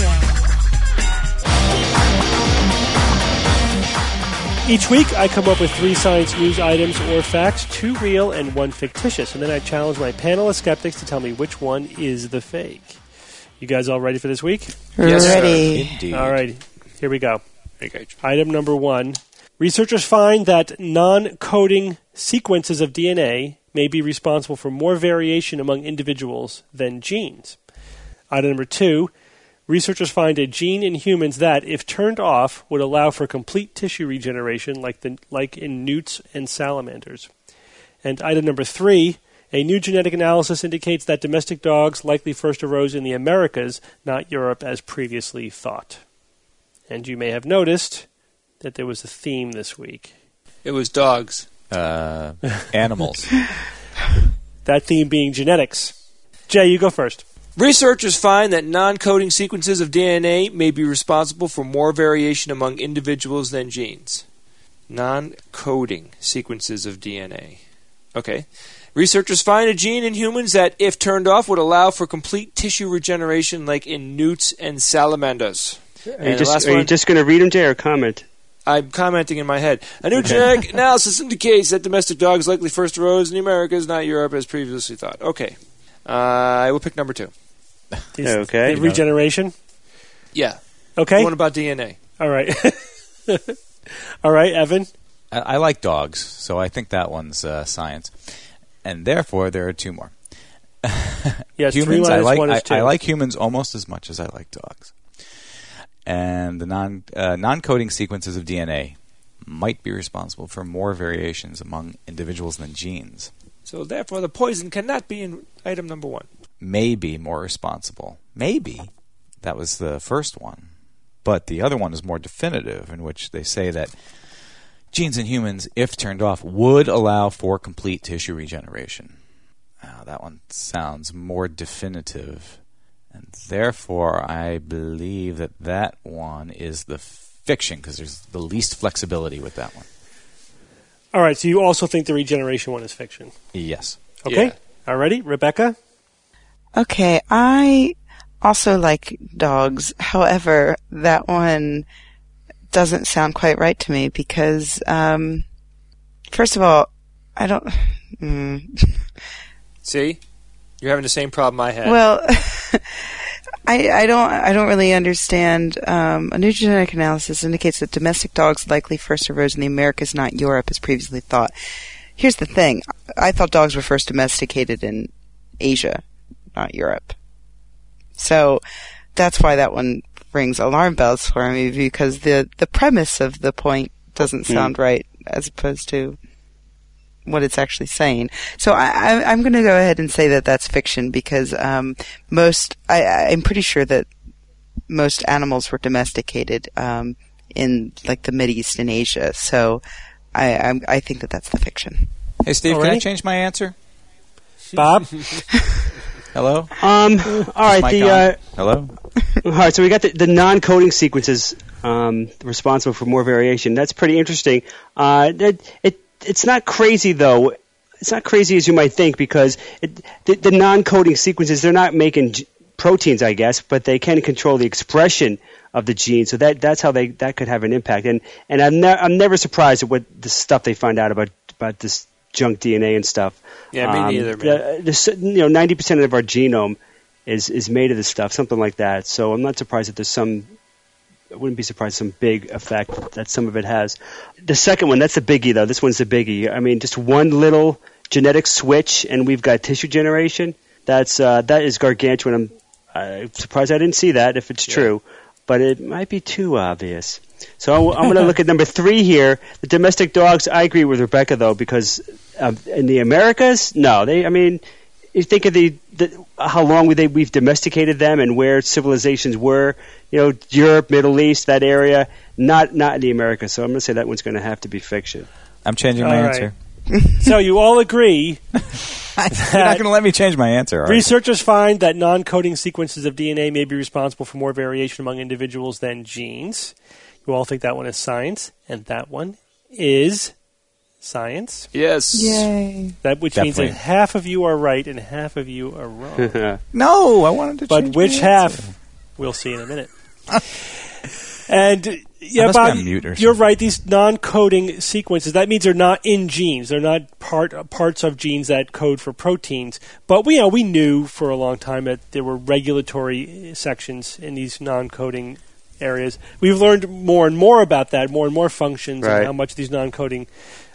Each week, I come up with 3 science news items or facts, 2 real and 1 fictitious, and then I challenge my panel of skeptics to tell me which one is the fake. You guys all ready for this week? Yes, Ready. sir. Indeed. All right, here we go. Okay. Item number 1. Researchers find that non-coding sequences of DNA may be responsible for more variation among individuals than genes. Item number 2. Researchers find a gene in humans that, if turned off, would allow for complete tissue regeneration like in newts and salamanders. And item number 3. A new genetic analysis indicates that domestic dogs likely first arose in the Americas, not Europe as previously thought. And you may have noticed that there was a theme this week. It was dogs. Animals. That theme being genetics. Jay, you go first. Researchers find that non-coding sequences of DNA may be responsible for more variation among individuals than genes. Non-coding sequences of DNA. Okay. Researchers find a gene in humans that, if turned off, would allow for complete tissue regeneration like in newts and salamanders. Are you just going to read them, Jay, or comment? I'm commenting in my head. A new genetic analysis indicates that domestic dogs likely first arose in the Americas, not Europe, as previously thought. Okay. I will pick number 2. Okay. The regeneration? Yeah. Okay. One about DNA. All right. All right, Evan? I like dogs, so I think that one's science. And therefore, there are 2 more. Yes, humans, 3 minus 1 is 2. I like humans almost as much as I like dogs. And the non-coding sequences of DNA might be responsible for more variations among individuals than genes. So therefore, the poison cannot be in item number 1. May be more responsible. Maybe. That was the first one. But the other one is more definitive, in which they say that genes in humans, if turned off, would allow for complete tissue regeneration. That one sounds more definitive. And therefore, I believe that one is the fiction, because there's the least flexibility with that one. All right, so you also think the regeneration one is fiction? Yes. Okay. Yeah. All righty. Rebecca? Okay, I also like dogs. However, that one doesn't sound quite right to me because, first of all, I don't... See? You're having the same problem I had. Well, I don't really understand. A new genetic analysis indicates that domestic dogs likely first arose in the Americas, not Europe, as previously thought. Here's the thing. I thought dogs were first domesticated in Asia, not Europe. So that's why that one rings alarm bells for me, because the premise of the point doesn't sound right as opposed to what it's actually saying. So I'm going to go ahead and say that that's fiction, because I'm pretty sure that most animals were domesticated in like the Mideast and Asia. So I think that that's the fiction. Hey, Steve, can I change my answer? Bob? Hello? All right. Hello? All right, so we got the non-coding sequences responsible for more variation. That's pretty interesting. It's not crazy, though. It's not crazy as you might think, because the non-coding sequences, they're not making proteins, I guess, but they can control the expression of the gene. So that's how that could have an impact. And I'm never surprised at what the stuff they find out about this junk DNA and stuff. Yeah, me neither, man. 90% of our genome is made of this stuff, something like that. So I'm not surprised that there's some. I wouldn't be surprised some big effect that some of it has. The second one, that's the biggie, though. This one's the biggie. I mean, just one little genetic switch, and we've got tissue generation. That is gargantuan. I'm surprised I didn't see that if it's true, but it might be too obvious. So I'm going to look at number 3 here. The domestic dogs. I agree with Rebecca though, because in the Americas, no, you think of how long we've domesticated them and where civilizations were. Europe, Middle East, that area. Not in the Americas. So I'm going to say that one's going to have to be fiction. I'm changing my answer. So you all agree. You're not going to let me change my answer, are you? Researchers find that non-coding sequences of DNA may be responsible for more variation among individuals than genes. You all think that one is science, and that one is science. Yes. Yay. Which means that half of you are right and half of you are wrong. No, I wanted to change But which my answer. half, we'll see in a minute. And I must be on mute or you're something. right, these non-coding sequences, that means they're not in genes. They're not parts of genes that code for proteins. But we knew for a long time that there were regulatory sections in these non-coding areas. We've learned more and more about that, more and more functions, and how much these non-coding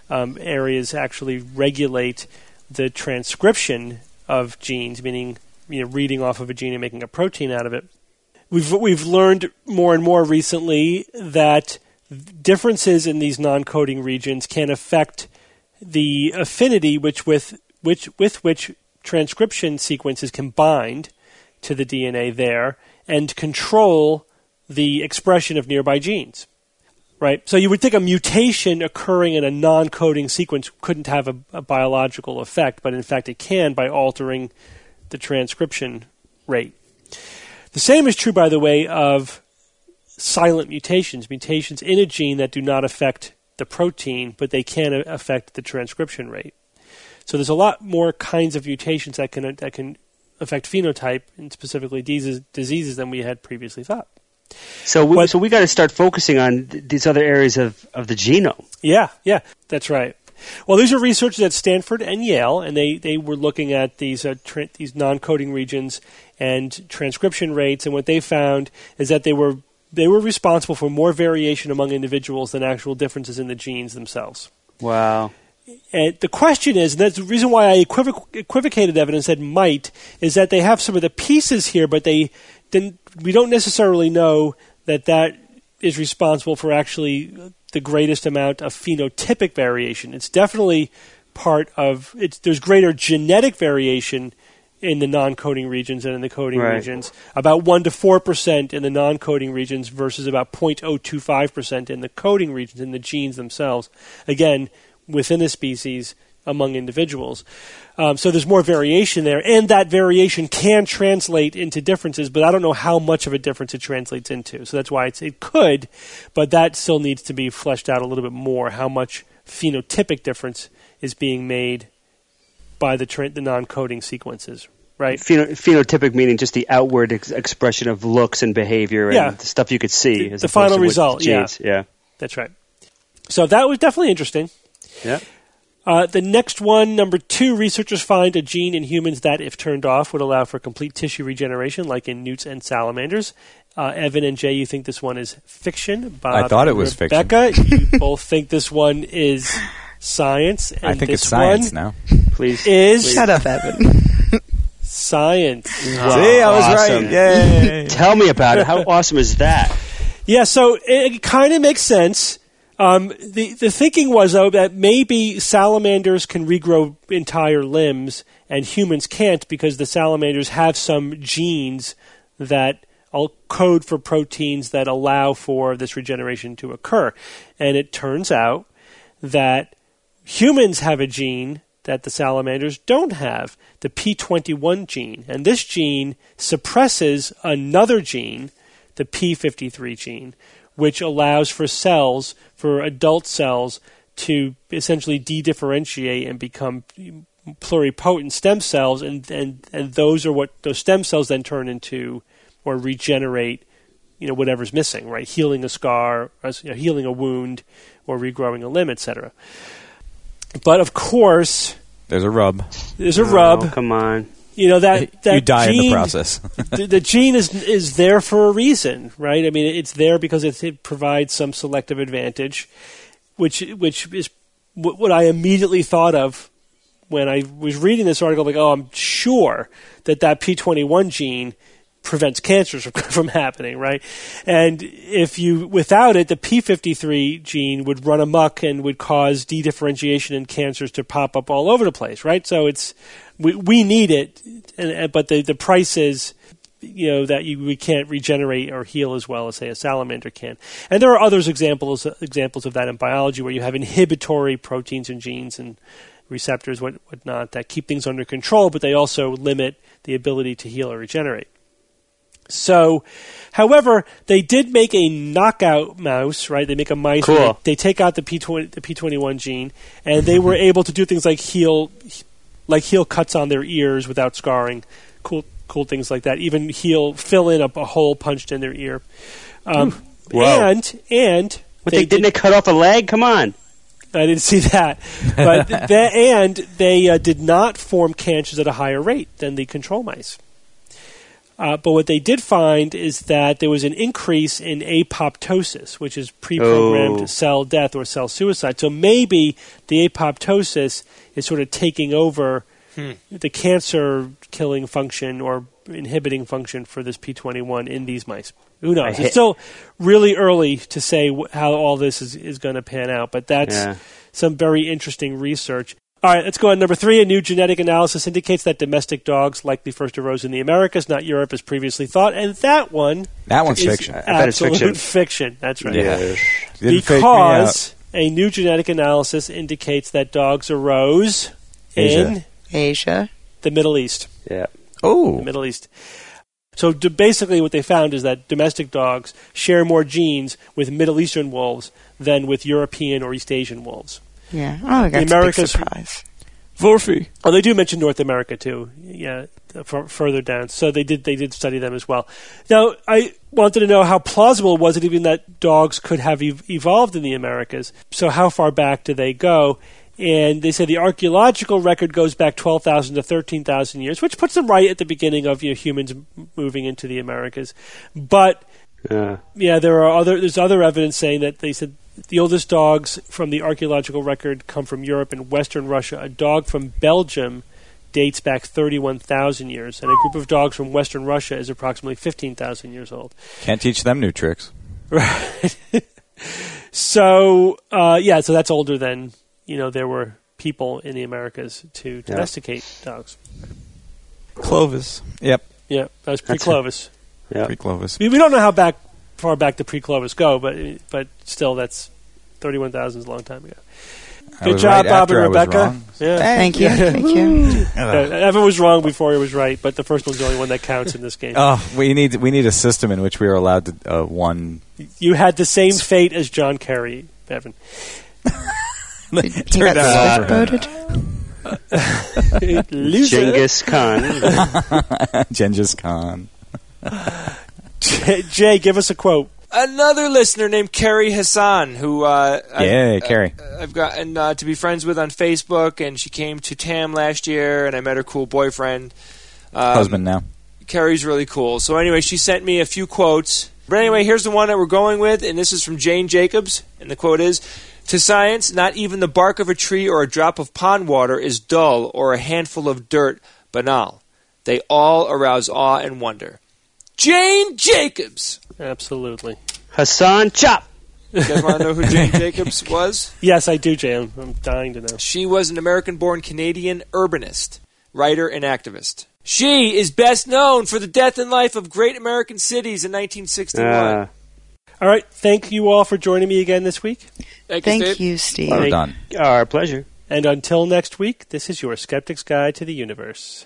areas actually regulate the transcription of genes, meaning reading off of a gene and making a protein out of it. We've learned more and more recently that differences in these non-coding regions can affect the affinity with which transcription sequences can bind to the DNA there and control the expression of nearby genes. Right? So you would think a mutation occurring in a non-coding sequence couldn't have a biological effect, but in fact it can by altering the transcription rate. The same is true, by the way, of silent mutations in a gene that do not affect the protein, but they can affect the transcription rate. So there's a lot more kinds of mutations that can affect phenotype, and specifically diseases than we had previously thought. So we got to start focusing on these other areas of the genome. Yeah, that's right. Well, these are researchers at Stanford and Yale, and they were looking at these non-coding regions and transcription rates, and what they found is that they were responsible for more variation among individuals than actual differences in the genes themselves. Wow. And the question is, and that's the reason why I equivocated evidence said might, is that they have some of the pieces here, but we don't necessarily know that is responsible for actually the greatest amount of phenotypic variation. It's definitely there's greater genetic variation in the non-coding regions and in the coding regions, about 1 to 4% in the non-coding regions versus about 0.025% in the coding regions, in the genes themselves. Again, within a species, among individuals. So there's more variation there, and that variation can translate into differences, but I don't know how much of a difference it translates into. So that's why it could, but that still needs to be fleshed out a little bit more, how much phenotypic difference is being made by the non-coding sequences, right? Phenotypic meaning just the outward expression of looks and behavior and the stuff you could see. The final result, yeah. That's right. So that was definitely interesting. Yeah. The next one, number 2, researchers find a gene in humans that, if turned off, would allow for complete tissue regeneration, like in newts and salamanders. Evan and Jay, you think this one is fiction. Bob I thought it was Rebecca, you both think this one is science. And I think it's science now. Please. Shut up, Evan. Science. Wow. See, I was right. Yay. Tell me about it. How awesome is that? Yeah, so it kind of makes sense. The thinking was, though, that maybe salamanders can regrow entire limbs and humans can't because the salamanders have some genes that code for proteins that allow for this regeneration to occur. And it turns out that humans have a gene that the salamanders don't have, the P21 gene. And this gene suppresses another gene, the P53 gene, which allows for adult cells to essentially de-differentiate and become pluripotent stem cells, and those are what those stem cells then turn into or regenerate, whatever's missing, right? Healing a scar, healing a wound, or regrowing a limb, etc. But of course, there's a rub. There's a rub. Come on. that you die gene, in the process. the gene is there for a reason, right? I mean, it's there because it provides some selective advantage, which is what I immediately thought of when I was reading this article. Like, oh, I'm sure that P21 gene prevents cancers from happening, right? And without it, the P53 gene would run amok and would cause dedifferentiation in cancers to pop up all over the place, right? So we need it, but the price is, that we can't regenerate or heal as well as, say, a salamander can. And there are other examples of that in biology where you have inhibitory proteins and genes and receptors, whatnot, that keep things under control, but they also limit the ability to heal or regenerate. So, however, they did make a knockout mouse, right? They make a mice. Cool. They take out the P21 gene, and they were able to do things like heal cuts on their ears without scarring. Cool things like that. Even fill in a hole punched in their ear. Wow. And didn't they cut off a leg? Come on. I didn't see that. But they did not form cancers at a higher rate than the control mice. But what they did find is that there was an increase in apoptosis, which is pre-programmed cell death or cell suicide. So maybe the apoptosis is sort of taking over the cancer-killing function or inhibiting function for this P21 in these mice. Who knows? It's still really early to say how all this is going to pan out, but that's some very interesting research. All right, let's go on. Number 3, a new genetic analysis indicates that domestic dogs likely first arose in the Americas, not Europe as previously thought. And that one's fiction. I bet it's fiction. That's right. Yeah. Because a new genetic analysis indicates that dogs arose in Asia, the Middle East. Yeah. Oh. The Middle East. So basically what they found is that domestic dogs share more genes with Middle Eastern wolves than with European or East Asian wolves. Yeah. Oh, that's a big surprise. Wolfie. Oh, they do mention North America too. Yeah, further down. So they did study them as well. Now, I wanted to know how plausible was it even that dogs could have evolved in the Americas. So how far back do they go? And they say the archaeological record goes back 12,000 to 13,000 years, which puts them right at the beginning of humans moving into the Americas. But there's other evidence saying that they said the oldest dogs from the archaeological record come from Europe and Western Russia. A dog from Belgium dates back 31,000 years, and a group of dogs from Western Russia is approximately 15,000 years old. Can't teach them new tricks. Right. So that's older than, there were people in the Americas to domesticate dogs. Clovis. Yep. Yeah, that was pre-Clovis. Yeah. Pre-Clovis. We don't know how far back the pre-Clovis go, but still, that's 31,000 is a long time ago. Good job, Bob and Rebecca. Yeah. Thank you. Evan was wrong before he was right, but the first one's the only one that counts in this game. Oh, we need a system in which we are allowed to one. You had the same fate as John Kerry, Evan. He got voted. Genghis Khan. Genghis Khan. Jay, give us a quote. Another listener named Carrie Hassan, who Carrie. I've gotten to be friends with on Facebook, and she came to TAM last year, and I met her cool boyfriend. Husband now. Carrie's really cool. So anyway, she sent me a few quotes. But anyway, here's the one that we're going with, and this is from Jane Jacobs, and the quote is, "To science, not even the bark of a tree or a drop of pond water is dull or a handful of dirt banal. They all arouse awe and wonder." Jane Jacobs! Absolutely. Hassan Chop! You guys want to know who Jane Jacobs was? Yes, I do, Jay. I'm dying to know. She was an American-born Canadian urbanist, writer, and activist. She is best known for the death and life of great American cities in 1961. All right. Thank you all for joining me again this week. Thank you, Steve. Well done. Our pleasure. And until next week, this is your Skeptic's Guide to the Universe.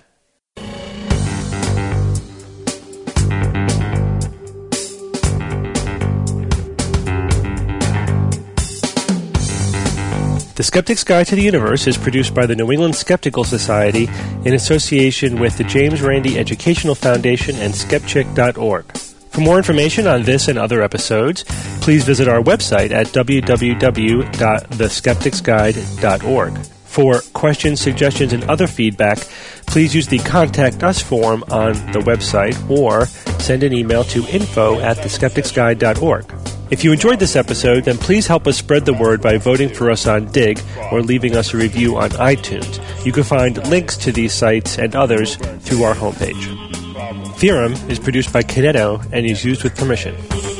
The Skeptic's Guide to the Universe is produced by the New England Skeptical Society in association with the James Randi Educational Foundation and Skepchick.org. For more information on this and other episodes, please visit our website at www.theskepticsguide.org. For questions, suggestions, and other feedback, please use the Contact Us form on the website or send an email to info@theskepticsguide.org. If you enjoyed this episode, then please help us spread the word by voting for us on Dig or leaving us a review on iTunes. You can find links to these sites and others through our homepage. Theorem is produced by Kineto and is used with permission.